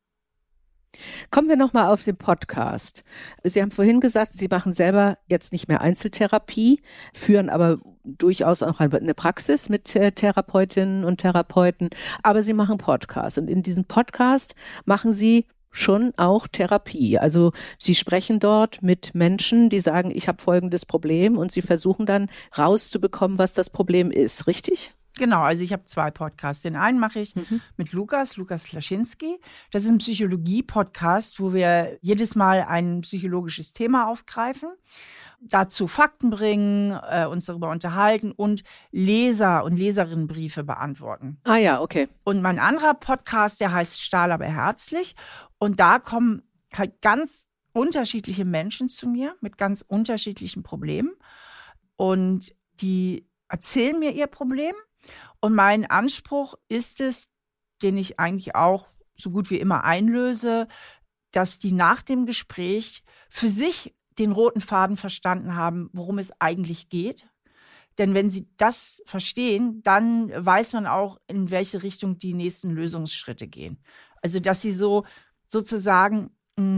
Kommen wir nochmal auf den Podcast. Sie haben vorhin gesagt, Sie machen selber jetzt nicht mehr Einzeltherapie, führen aber durchaus auch eine Praxis mit Therapeutinnen und Therapeuten, aber Sie machen Podcast. Und in diesem Podcast machen Sie schon auch Therapie. Also Sie sprechen dort mit Menschen, die sagen, ich habe folgendes Problem und Sie versuchen dann rauszubekommen, was das Problem ist, richtig? Genau, also ich habe 2 Podcasts. Den einen mache ich mit Lukas Klaschinski. Das ist ein Psychologie-Podcast, wo wir jedes Mal ein psychologisches Thema aufgreifen, dazu Fakten bringen, uns darüber unterhalten und Leser- und Leserinnenbriefe beantworten. Ah ja, okay. Und mein anderer Podcast, der heißt Stahl aber herzlich. Und da kommen halt ganz unterschiedliche Menschen zu mir mit ganz unterschiedlichen Problemen. Und die erzählen mir ihr Problem. Und mein Anspruch ist es, den ich eigentlich auch so gut wie immer einlöse, dass die nach dem Gespräch für sich den roten Faden verstanden haben, worum es eigentlich geht. Denn wenn sie das verstehen, dann weiß man auch, in welche Richtung die nächsten Lösungsschritte gehen. Also dass sie sozusagen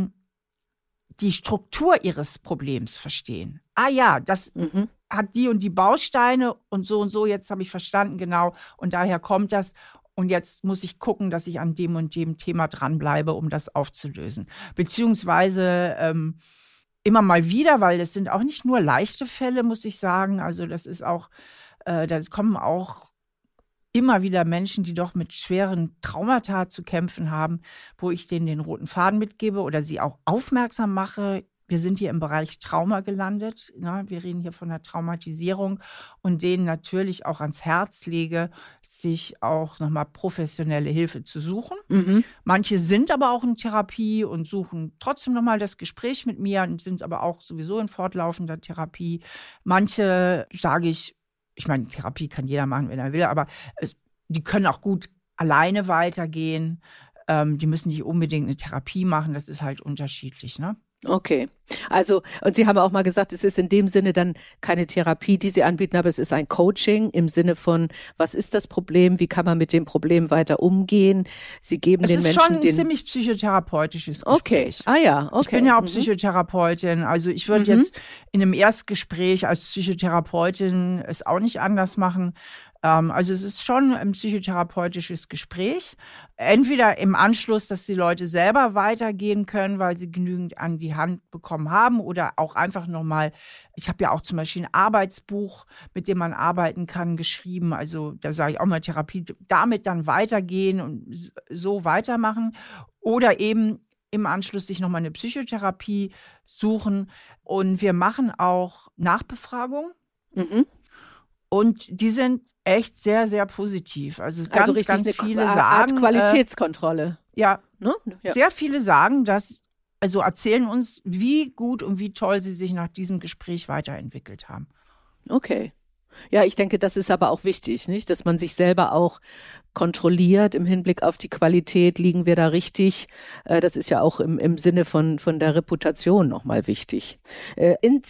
die Struktur ihres Problems verstehen. Ah ja, das hat die und die Bausteine und so, jetzt habe ich verstanden, genau, und daher kommt das. Und jetzt muss ich gucken, dass ich an dem und dem Thema dranbleibe, um das aufzulösen. Beziehungsweise immer mal wieder, weil es sind auch nicht nur leichte Fälle, muss ich sagen. Also das ist auch, da kommen auch immer wieder Menschen, die doch mit schweren Traumata zu kämpfen haben, wo ich denen den roten Faden mitgebe oder sie auch aufmerksam mache. Wir sind hier im Bereich Trauma gelandet. Ne? Wir reden hier von der Traumatisierung und denen natürlich auch ans Herz lege, sich auch nochmal professionelle Hilfe zu suchen. Manche sind aber auch in Therapie und suchen trotzdem nochmal das Gespräch mit mir und sind aber auch sowieso in fortlaufender Therapie. Manche sage ich meine, Therapie kann jeder machen, wenn er will, aber die können auch gut alleine weitergehen. Die müssen nicht unbedingt eine Therapie machen. Das ist halt unterschiedlich, ne? Okay. Also, und Sie haben auch mal gesagt, es ist in dem Sinne dann keine Therapie, die Sie anbieten, aber es ist ein Coaching im Sinne von, was ist das Problem, wie kann man mit dem Problem weiter umgehen? Sie geben den Menschen Es ist schon ein ziemlich psychotherapeutisches Gespräch. Okay. Ah ja, okay. Ich bin ja auch Psychotherapeutin, also ich würde jetzt in einem Erstgespräch als Psychotherapeutin es auch nicht anders machen. Also es ist schon ein psychotherapeutisches Gespräch. Entweder im Anschluss, dass die Leute selber weitergehen können, weil sie genügend an die Hand bekommen haben, oder auch einfach nochmal, ich habe ja auch zum Beispiel ein Arbeitsbuch, mit dem man arbeiten kann, geschrieben. Also da sage ich auch mal Therapie, damit dann weitergehen und so weitermachen. Oder eben im Anschluss sich nochmal eine Psychotherapie suchen. Und wir machen auch Nachbefragungen. Und die sind echt sehr, sehr positiv. Also ganz viele sagen. Art Qualitätskontrolle. Ja, ne? Ja. Sehr viele sagen, erzählen uns, wie gut und wie toll sie sich nach diesem Gespräch weiterentwickelt haben. Okay. Ja, ich denke, das ist aber auch wichtig, nicht? Dass man sich selber auch kontrolliert im Hinblick auf die Qualität. Liegen wir da richtig? Das ist ja auch im Sinne von der Reputation nochmal wichtig. In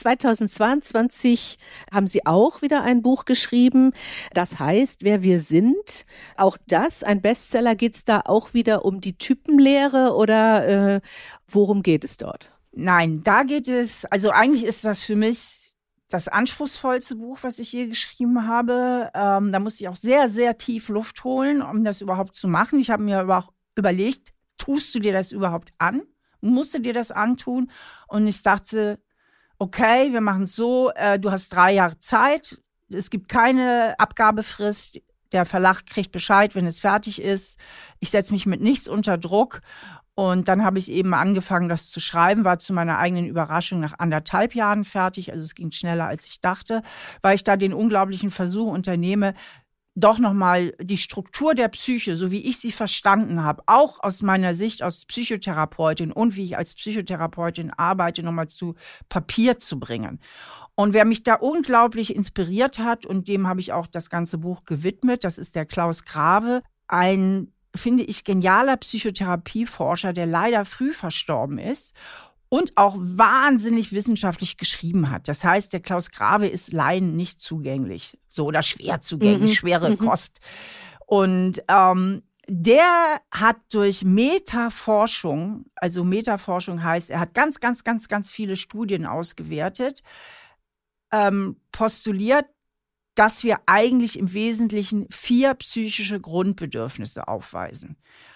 2022 haben Sie auch wieder ein Buch geschrieben. Das heißt, wer wir sind. Auch das, ein Bestseller. Geht es da auch wieder um die Typenlehre oder worum geht es dort? Nein, da geht es, also eigentlich ist das für mich das anspruchsvollste Buch, was ich je geschrieben habe. Da musste ich auch sehr, sehr tief Luft holen, um das überhaupt zu machen. Ich habe mir aber auch überlegt, tust du dir das überhaupt an? Musst du dir das antun? Und ich dachte, okay, wir machen es so, du hast 3 Jahre Zeit, es gibt keine Abgabefrist, der Verlag kriegt Bescheid, wenn es fertig ist. Ich setze mich mit nichts unter Druck. Und dann habe ich eben angefangen, das zu schreiben, war zu meiner eigenen Überraschung nach 1,5 Jahren fertig. Also es ging schneller, als ich dachte, weil ich da den unglaublichen Versuch unternehme, doch nochmal die Struktur der Psyche, so wie ich sie verstanden habe, auch aus meiner Sicht als Psychotherapeutin und wie ich als Psychotherapeutin arbeite, nochmal zu Papier zu bringen. Und wer mich da unglaublich inspiriert hat, und dem habe ich auch das ganze Buch gewidmet, das ist der Klaus Grave, ein, finde ich, genialer Psychotherapieforscher, der leider früh verstorben ist und auch wahnsinnig wissenschaftlich geschrieben hat. Das heißt, der Klaus Grave ist Laien nicht zugänglich, so, oder schwer zugänglich, schwere Kost. Und der hat durch Metaforschung, also Metaforschung heißt, er hat ganz, ganz, ganz, ganz viele Studien ausgewertet, postuliert, dass wir eigentlich im Wesentlichen 4 psychische Grundbedürfnisse aufweisen.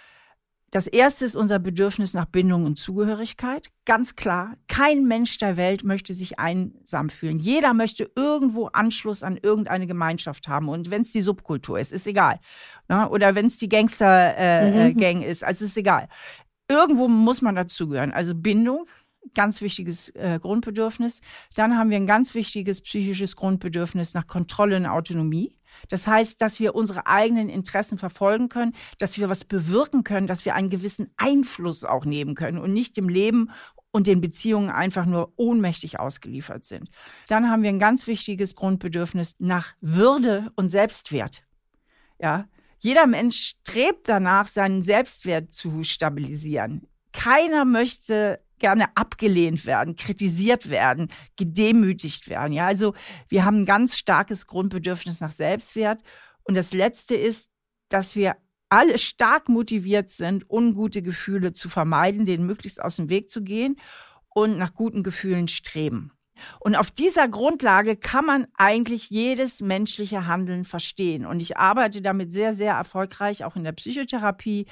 Das erste ist unser Bedürfnis nach Bindung und Zugehörigkeit. Ganz klar, kein Mensch der Welt möchte sich einsam fühlen. Jeder möchte irgendwo Anschluss an irgendeine Gemeinschaft haben. Und wenn es die Subkultur ist egal. Ne? Oder wenn es die Gangster-Gang ist, also ist egal. Irgendwo muss man dazugehören. Also Bindung, ganz wichtiges Grundbedürfnis. Dann haben wir ein ganz wichtiges psychisches Grundbedürfnis nach Kontrolle und Autonomie. Das heißt, dass wir unsere eigenen Interessen verfolgen können, dass wir was bewirken können, dass wir einen gewissen Einfluss auch nehmen können und nicht dem Leben und den Beziehungen einfach nur ohnmächtig ausgeliefert sind. Dann haben wir ein ganz wichtiges Grundbedürfnis nach Würde und Selbstwert. Ja, jeder Mensch strebt danach, seinen Selbstwert zu stabilisieren. Keiner möchte gerne abgelehnt werden, kritisiert werden, gedemütigt werden. Ja, also wir haben ein ganz starkes Grundbedürfnis nach Selbstwert. Und das Letzte ist, dass wir alle stark motiviert sind, ungute Gefühle zu vermeiden, denen möglichst aus dem Weg zu gehen und nach guten Gefühlen streben. Und auf dieser Grundlage kann man eigentlich jedes menschliche Handeln verstehen. Und ich arbeite damit sehr, sehr erfolgreich, auch in der Psychotherapie.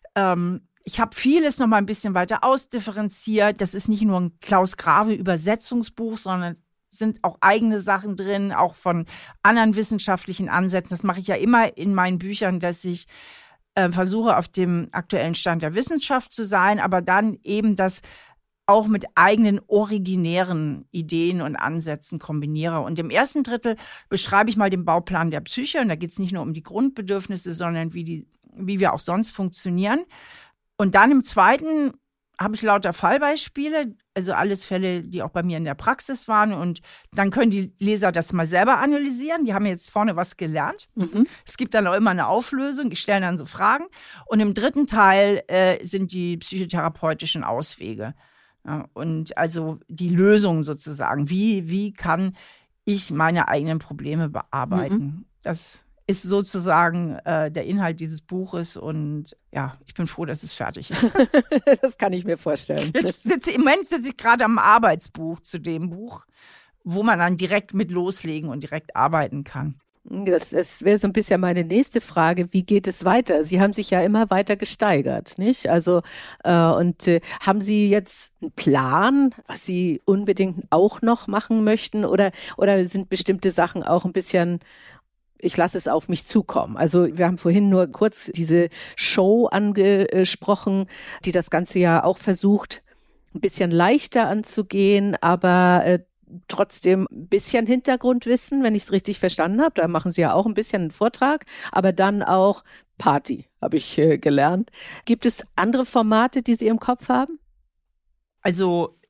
Ich habe vieles noch mal ein bisschen weiter ausdifferenziert. Das ist nicht nur ein Klaus Grave Übersetzungsbuch, sondern sind auch eigene Sachen drin, auch von anderen wissenschaftlichen Ansätzen. Das mache ich ja immer in meinen Büchern, dass ich versuche, auf dem aktuellen Stand der Wissenschaft zu sein, aber dann eben das auch mit eigenen originären Ideen und Ansätzen kombiniere. Und im ersten Drittel beschreibe ich mal den Bauplan der Psyche. Und da geht es nicht nur um die Grundbedürfnisse, sondern wie wir auch sonst funktionieren. Und dann im zweiten habe ich lauter Fallbeispiele, also alles Fälle, die auch bei mir in der Praxis waren. Und dann können die Leser das mal selber analysieren. Die haben jetzt vorne was gelernt. Es gibt dann auch immer eine Auflösung. Ich stelle dann so Fragen. Und im dritten Teil sind die psychotherapeutischen Auswege. Ja, und also die Lösung sozusagen. Wie kann ich meine eigenen Probleme bearbeiten? Das ist sozusagen der Inhalt dieses Buches. Und ja, ich bin froh, dass es fertig ist. Das kann ich mir vorstellen. Im Moment sitze ich gerade am Arbeitsbuch zu dem Buch, wo man dann direkt mit loslegen und direkt arbeiten kann. Das wäre so ein bisschen meine nächste Frage. Wie geht es weiter? Sie haben sich ja immer weiter gesteigert, nicht? Also, haben Sie jetzt einen Plan, was Sie unbedingt auch noch machen möchten? Oder sind bestimmte Sachen auch ein bisschen, ich lasse es auf mich zukommen? Also, wir haben vorhin nur kurz diese Show angesprochen, die das Ganze ja auch versucht, ein bisschen leichter anzugehen, aber trotzdem ein bisschen Hintergrundwissen, wenn ich es richtig verstanden habe. Da machen Sie ja auch ein bisschen einen Vortrag, aber dann auch Party, habe ich gelernt. Gibt es andere Formate, die Sie im Kopf haben? Also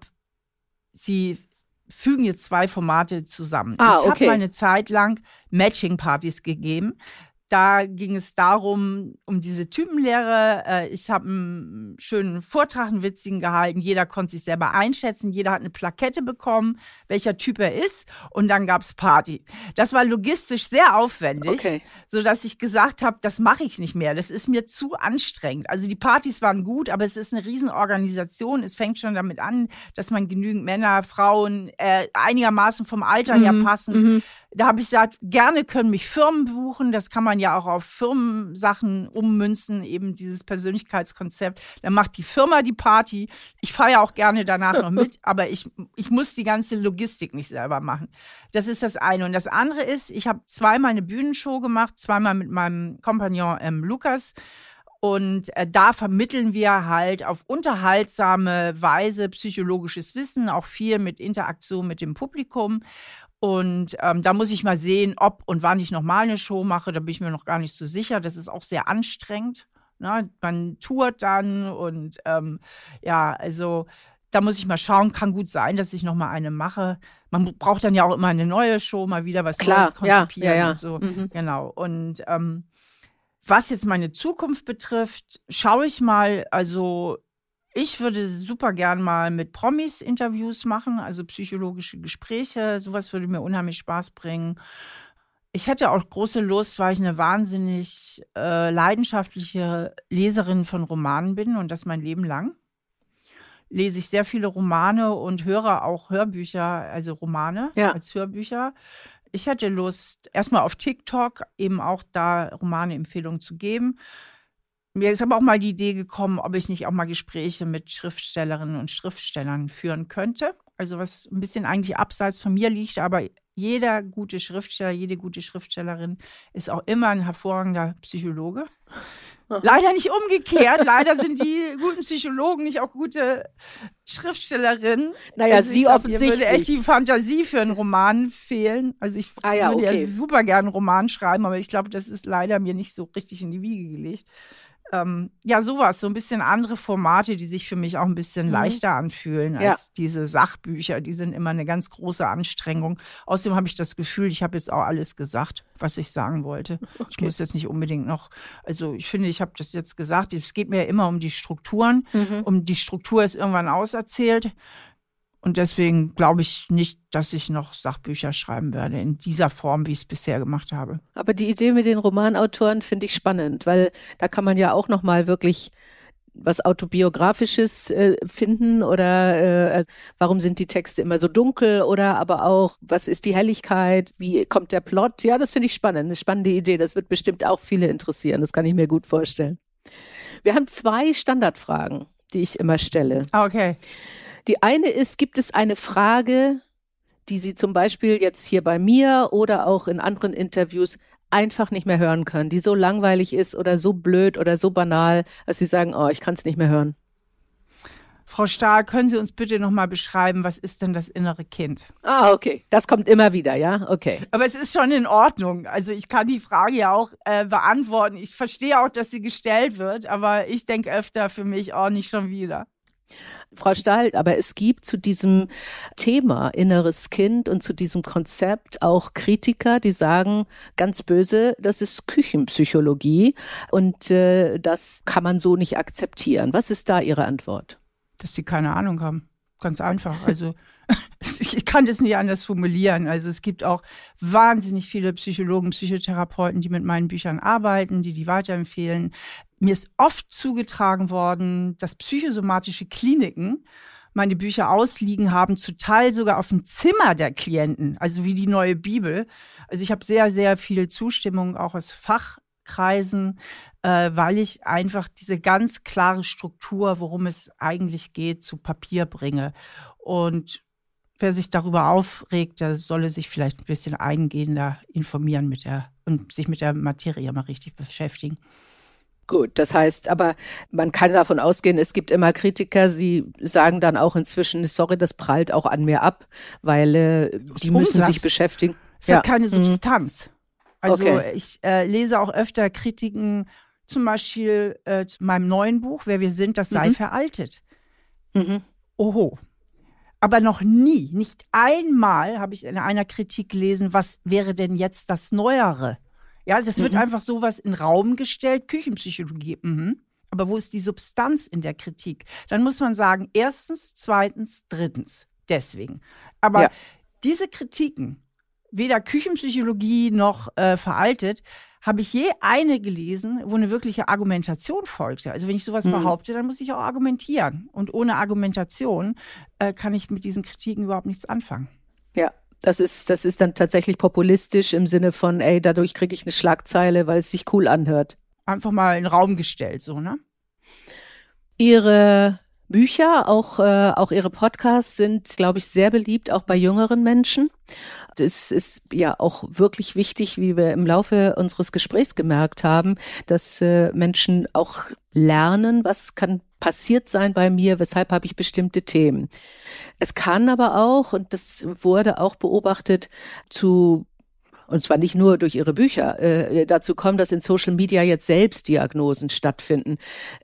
Sie fügen jetzt 2 Formate zusammen. Ich okay. habe meine Zeit lang Matching-Partys gegeben. Da ging es darum, um diese Typenlehre. Ich habe einen schönen Vortrag, einen witzigen gehalten. Jeder konnte sich selber einschätzen. Jeder hat eine Plakette bekommen, welcher Typ er ist. Und dann gab's Party. Das war logistisch sehr aufwendig, sodass ich gesagt habe, das mache ich nicht mehr. Das ist mir zu anstrengend. Also die Partys waren gut, aber es ist eine Riesenorganisation. Es fängt schon damit an, dass man genügend Männer, Frauen, einigermaßen vom Alter her passend. Da habe ich gesagt, gerne können mich Firmen buchen. Das kann man ja auch auf Firmensachen ummünzen, eben dieses Persönlichkeitskonzept. Dann macht die Firma die Party. Ich feiere auch gerne danach noch mit, aber ich muss die ganze Logistik nicht selber machen. Das ist das eine. Und das andere ist, ich habe 2-mal eine Bühnenshow gemacht, 2-mal mit meinem Kompagnon Lukas. Und da vermitteln wir halt auf unterhaltsame Weise psychologisches Wissen, auch viel mit Interaktion mit dem Publikum. Und da muss ich mal sehen, ob und wann ich nochmal eine Show mache. Da bin ich mir noch gar nicht so sicher. Das ist auch sehr anstrengend. Ne? Man tourt dann und also da muss ich mal schauen. Kann gut sein, dass ich nochmal eine mache. Man braucht dann ja auch immer eine neue Show, mal wieder was Neues konzipieren und so. Genau. Und was jetzt meine Zukunft betrifft, schaue ich mal, also ich würde super gern mal mit Promis Interviews machen, also psychologische Gespräche. Sowas würde mir unheimlich Spaß bringen. Ich hätte auch große Lust, weil ich eine wahnsinnig leidenschaftliche Leserin von Romanen bin und das mein Leben lang. Lese ich sehr viele Romane und höre auch Hörbücher, also Romane als Hörbücher. Ich hätte Lust, erstmal auf TikTok eben auch da Romane-Empfehlungen zu geben. Mir ist aber auch mal die Idee gekommen, ob ich nicht auch mal Gespräche mit Schriftstellerinnen und Schriftstellern führen könnte. Also was ein bisschen eigentlich abseits von mir liegt, aber jeder gute Schriftsteller, jede gute Schriftstellerin ist auch immer ein hervorragender Psychologe. Leider nicht umgekehrt. Leider sind die guten Psychologen nicht auch gute Schriftstellerinnen. Naja, also Sie offensichtlich. Mir würde echt die Fantasie für einen Roman fehlen. Also ich würde ja super gerne einen Roman schreiben, aber ich glaube, das ist leider mir nicht so richtig in die Wiege gelegt. Sowas, so ein bisschen andere Formate, die sich für mich auch ein bisschen leichter anfühlen als diese Sachbücher. Die sind immer eine ganz große Anstrengung. Außerdem habe ich das Gefühl, ich habe jetzt auch alles gesagt, was ich sagen wollte. Okay. Ich muss jetzt nicht unbedingt noch, also ich finde, ich habe das jetzt gesagt. Es geht mir ja immer um die Strukturen. Um die Struktur ist irgendwann auserzählt. Und deswegen glaube ich nicht, dass ich noch Sachbücher schreiben werde in dieser Form, wie ich es bisher gemacht habe. Aber die Idee mit den Romanautoren finde ich spannend, weil da kann man ja auch noch mal wirklich was Autobiografisches finden oder warum sind die Texte immer so dunkel oder aber auch, was ist die Helligkeit, wie kommt der Plot? Ja, das finde ich spannend, eine spannende Idee. Das wird bestimmt auch viele interessieren, das kann ich mir gut vorstellen. Wir haben 2 Standardfragen, die ich immer stelle. Okay. Die eine ist, gibt es eine Frage, die Sie zum Beispiel jetzt hier bei mir oder auch in anderen Interviews einfach nicht mehr hören können, die so langweilig ist oder so blöd oder so banal, dass Sie sagen, ich kann es nicht mehr hören? Frau Stahl, können Sie uns bitte noch mal beschreiben, was ist denn das innere Kind? Okay. Das kommt immer wieder, ja? Okay. Aber es ist schon in Ordnung. Also ich kann die Frage ja auch beantworten. Ich verstehe auch, dass sie gestellt wird, aber ich denke öfter für mich, nicht schon wieder. Frau Stahl, aber es gibt zu diesem Thema inneres Kind und zu diesem Konzept auch Kritiker, die sagen, ganz böse, das ist Küchenpsychologie und das kann man so nicht akzeptieren. Was ist da Ihre Antwort? Dass die keine Ahnung haben. Ganz einfach. Also ich kann das nicht anders formulieren. Also es gibt auch wahnsinnig viele Psychologen, Psychotherapeuten, die mit meinen Büchern arbeiten, die weiterempfehlen. Mir ist oft zugetragen worden, dass psychosomatische Kliniken meine Bücher ausliegen haben, zum Teil sogar auf dem Zimmer der Klienten, also wie die neue Bibel. Also ich habe sehr, sehr viel Zustimmung auch aus Fachkreisen, weil ich einfach diese ganz klare Struktur, worum es eigentlich geht, zu Papier bringe. Und wer sich darüber aufregt, der solle sich vielleicht ein bisschen eingehender informieren und sich mit der Materie mal richtig beschäftigen. Gut, das heißt aber, man kann davon ausgehen, es gibt immer Kritiker, sie sagen dann auch inzwischen, sorry, das prallt auch an mir ab, weil die müssen sich beschäftigen. Es hat keine Substanz. Also ich lese auch öfter Kritiken, zum Beispiel zu meinem neuen Buch, Wer wir sind, das sei veraltet. Oho. Aber noch nie, nicht einmal habe ich in einer Kritik gelesen, was wäre denn jetzt das Neuere? Ja, das wird einfach sowas in den Raum gestellt, Küchenpsychologie. Aber wo ist die Substanz in der Kritik? Dann muss man sagen, erstens, zweitens, drittens. Deswegen. Aber diese Kritiken, weder Küchenpsychologie noch veraltet, habe ich je eine gelesen, wo eine wirkliche Argumentation folgte. Also wenn ich sowas behaupte, dann muss ich auch argumentieren. Und ohne Argumentation kann ich mit diesen Kritiken überhaupt nichts anfangen. Ja. Das ist dann tatsächlich populistisch im Sinne von, dadurch kriege ich eine Schlagzeile, weil es sich cool anhört. Einfach mal in den Raum gestellt, so, ne? Ihre Bücher, auch Ihre Podcasts sind, glaube ich, sehr beliebt, auch bei jüngeren Menschen. Das ist ja auch wirklich wichtig, wie wir im Laufe unseres Gesprächs gemerkt haben, dass Menschen auch lernen, was kann passiert sein bei mir, weshalb habe ich bestimmte Themen. Es kann aber auch, und das wurde auch beobachtet, und zwar nicht nur durch Ihre Bücher, dazu kommen, dass in Social Media jetzt Selbstdiagnosen stattfinden.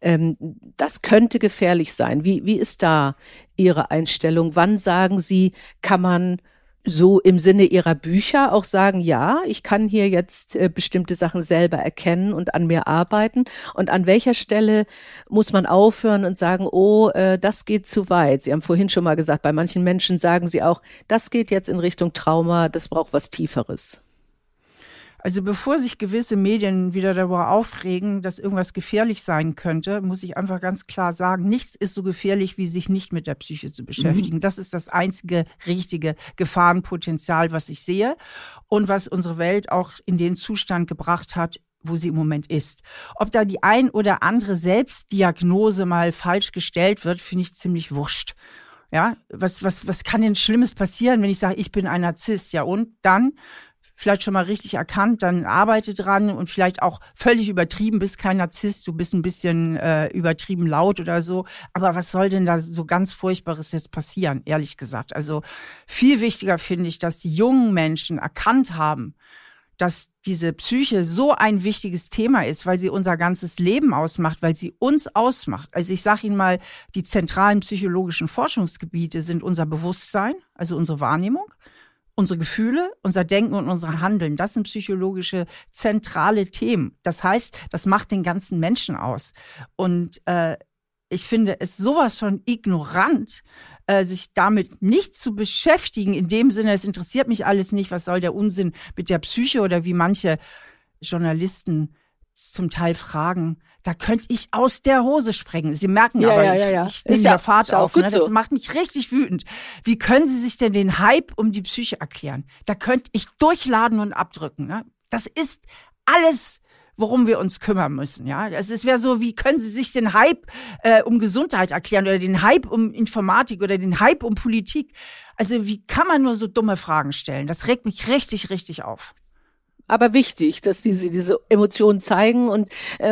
Das könnte gefährlich sein. Wie ist da Ihre Einstellung? Wann sagen Sie, kann man so im Sinne Ihrer Bücher auch sagen, ja, ich kann hier jetzt bestimmte Sachen selber erkennen und an mir arbeiten? Und an welcher Stelle muss man aufhören und sagen, das geht zu weit? Sie haben vorhin schon mal gesagt, bei manchen Menschen sagen Sie auch, das geht jetzt in Richtung Trauma, das braucht was Tieferes. Also bevor sich gewisse Medien wieder darüber aufregen, dass irgendwas gefährlich sein könnte, muss ich einfach ganz klar sagen, nichts ist so gefährlich, wie sich nicht mit der Psyche zu beschäftigen. Das ist das einzige richtige Gefahrenpotenzial, was ich sehe und was unsere Welt auch in den Zustand gebracht hat, wo sie im Moment ist. Ob da die ein oder andere Selbstdiagnose mal falsch gestellt wird, finde ich ziemlich wurscht. Ja, was kann denn Schlimmes passieren, wenn ich sage, ich bin ein Narzisst? Ja, und dann vielleicht schon mal richtig erkannt, dann arbeite dran und vielleicht auch völlig übertrieben, bist kein Narzisst, du bist ein bisschen übertrieben laut oder so. Aber was soll denn da so ganz Furchtbares jetzt passieren, ehrlich gesagt? Also viel wichtiger finde ich, dass die jungen Menschen erkannt haben, dass diese Psyche so ein wichtiges Thema ist, weil sie unser ganzes Leben ausmacht, weil sie uns ausmacht. Also ich sage Ihnen mal, die zentralen psychologischen Forschungsgebiete sind unser Bewusstsein, also unsere Wahrnehmung, unsere Gefühle, unser Denken und unser Handeln, das sind psychologische zentrale Themen. Das heißt, das macht den ganzen Menschen aus. Und ich finde es sowas von ignorant, sich damit nicht zu beschäftigen. In dem Sinne, es interessiert mich alles nicht, was soll der Unsinn mit der Psyche oder wie manche Journalisten zum Teil fragen, da könnte ich aus der Hose sprengen. Sie merken ich nehme ja Fahrt auf. Ne? Das macht mich richtig wütend. Wie können Sie sich denn den Hype um die Psyche erklären? Da könnte ich durchladen und abdrücken. Ne? Das ist alles, worum wir uns kümmern müssen. Ja, es wäre so, wie können Sie sich den Hype um Gesundheit erklären oder den Hype um Informatik oder den Hype um Politik? Also wie kann man nur so dumme Fragen stellen? Das regt mich richtig, richtig auf. Aber wichtig, dass sie diese Emotionen zeigen und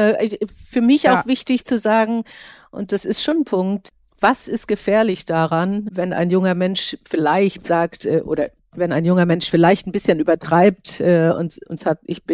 für mich auch wichtig zu sagen, und das ist schon ein Punkt, was ist gefährlich daran, wenn ein junger Mensch vielleicht sagt, oder wenn ein junger Mensch vielleicht ein bisschen übertreibt und sagt, ich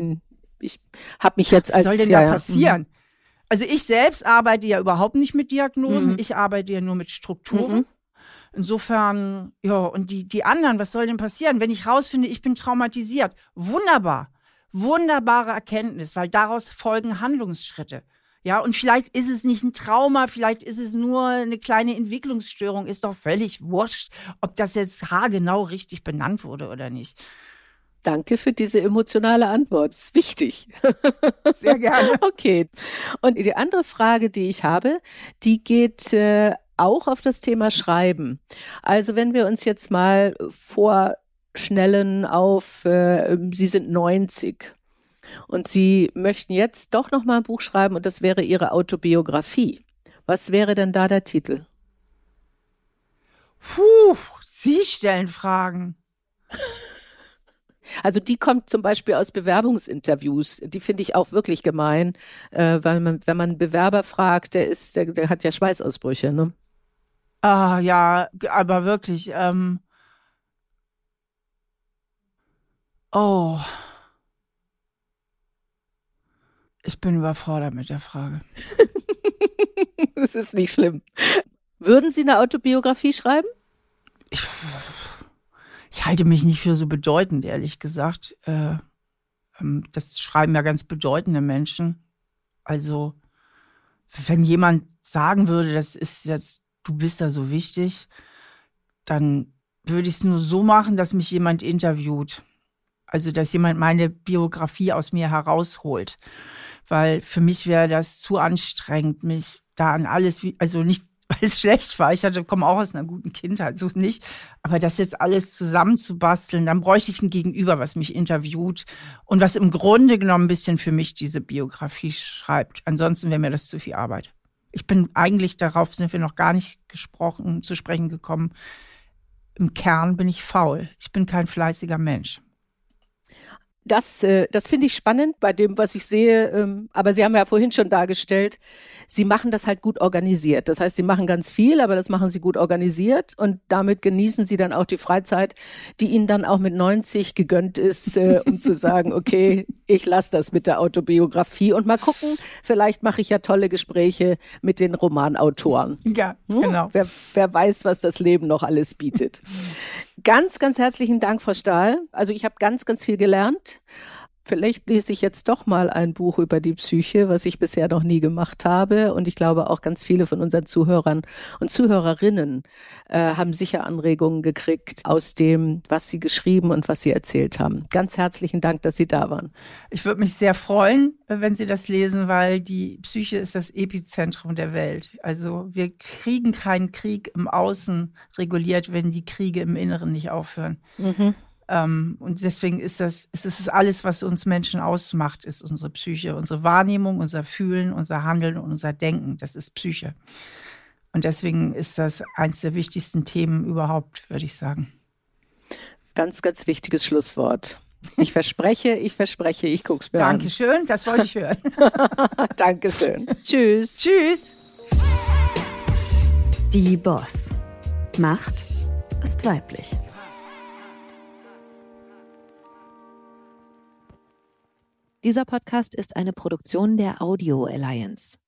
habe mich jetzt als... Was soll denn da passieren? Also ich selbst arbeite ja überhaupt nicht mit Diagnosen, ich arbeite ja nur mit Strukturen. Insofern, ja, und die anderen, was soll denn passieren? Wenn ich rausfinde, ich bin traumatisiert, wunderbar, wunderbare Erkenntnis, weil daraus folgen Handlungsschritte. Ja, und vielleicht ist es nicht ein Trauma, vielleicht ist es nur eine kleine Entwicklungsstörung, ist doch völlig wurscht, ob das jetzt haargenau richtig benannt wurde oder nicht. Danke für diese emotionale Antwort. Das ist wichtig. Sehr gerne. Okay. Und die andere Frage, die ich habe, die geht auch auf das Thema Schreiben. Also wenn wir uns jetzt mal vorschnellen auf, Sie sind 90 und Sie möchten jetzt doch noch mal ein Buch schreiben und das wäre Ihre Autobiografie. Was wäre denn da der Titel? Sie stellen Fragen. Also die kommt zum Beispiel aus Bewerbungsinterviews. Die finde ich auch wirklich gemein, weil wenn man einen Bewerber fragt, der hat ja Schweißausbrüche, ne? Ah, ja, aber wirklich. Ich bin überfordert mit der Frage. Das ist nicht schlimm. Würden Sie eine Autobiografie schreiben? Ich halte mich nicht für so bedeutend, ehrlich gesagt. Das schreiben ja ganz bedeutende Menschen. Also, wenn jemand sagen würde, das ist jetzt, du bist da so wichtig, dann würde ich es nur so machen, dass mich jemand interviewt. Also, dass jemand meine Biografie aus mir herausholt. Weil für mich wäre das zu anstrengend, mich da an alles, also nicht, weil es schlecht war. Ich komme auch aus einer guten Kindheit, so nicht. Aber das jetzt alles zusammenzubasteln, dann bräuchte ich ein Gegenüber, was mich interviewt und was im Grunde genommen ein bisschen für mich diese Biografie schreibt. Ansonsten wäre mir das zu viel Arbeit. Ich bin eigentlich, darauf sind wir noch gar nicht zu sprechen gekommen. Im Kern bin ich faul. Ich bin kein fleißiger Mensch. Das finde ich spannend bei dem, was ich sehe. Aber Sie haben ja vorhin schon dargestellt, Sie machen das halt gut organisiert. Das heißt, Sie machen ganz viel, aber das machen Sie gut organisiert. Und damit genießen Sie dann auch die Freizeit, die Ihnen dann auch mit 90 gegönnt ist, um zu sagen, okay, ich lasse das mit der Autobiografie und mal gucken, vielleicht mache ich ja tolle Gespräche mit den Romanautoren. Ja, genau. Wer weiß, was das Leben noch alles bietet. Ganz, ganz herzlichen Dank, Frau Stahl. Also ich habe ganz, ganz viel gelernt. Vielleicht lese ich jetzt doch mal ein Buch über die Psyche, was ich bisher noch nie gemacht habe. Und ich glaube, auch ganz viele von unseren Zuhörern und Zuhörerinnen haben sicher Anregungen gekriegt aus dem, was Sie geschrieben und was Sie erzählt haben. Ganz herzlichen Dank, dass Sie da waren. Ich würde mich sehr freuen, wenn Sie das lesen, weil die Psyche ist das Epizentrum der Welt. Also wir kriegen keinen Krieg im Außen reguliert, wenn die Kriege im Inneren nicht aufhören. Mhm. Und deswegen ist es alles, was uns Menschen ausmacht, ist unsere Psyche, unsere Wahrnehmung, unser Fühlen, unser Handeln und unser Denken. Das ist Psyche. Und deswegen ist das eines der wichtigsten Themen überhaupt, würde ich sagen. Ganz, ganz wichtiges Schlusswort. Ich verspreche, ich gucke es mir an. Dankeschön, das wollte ich hören. Dankeschön. Tschüss. Tschüss. Die Boss. Macht ist weiblich. Dieser Podcast ist eine Produktion der Audio Alliance.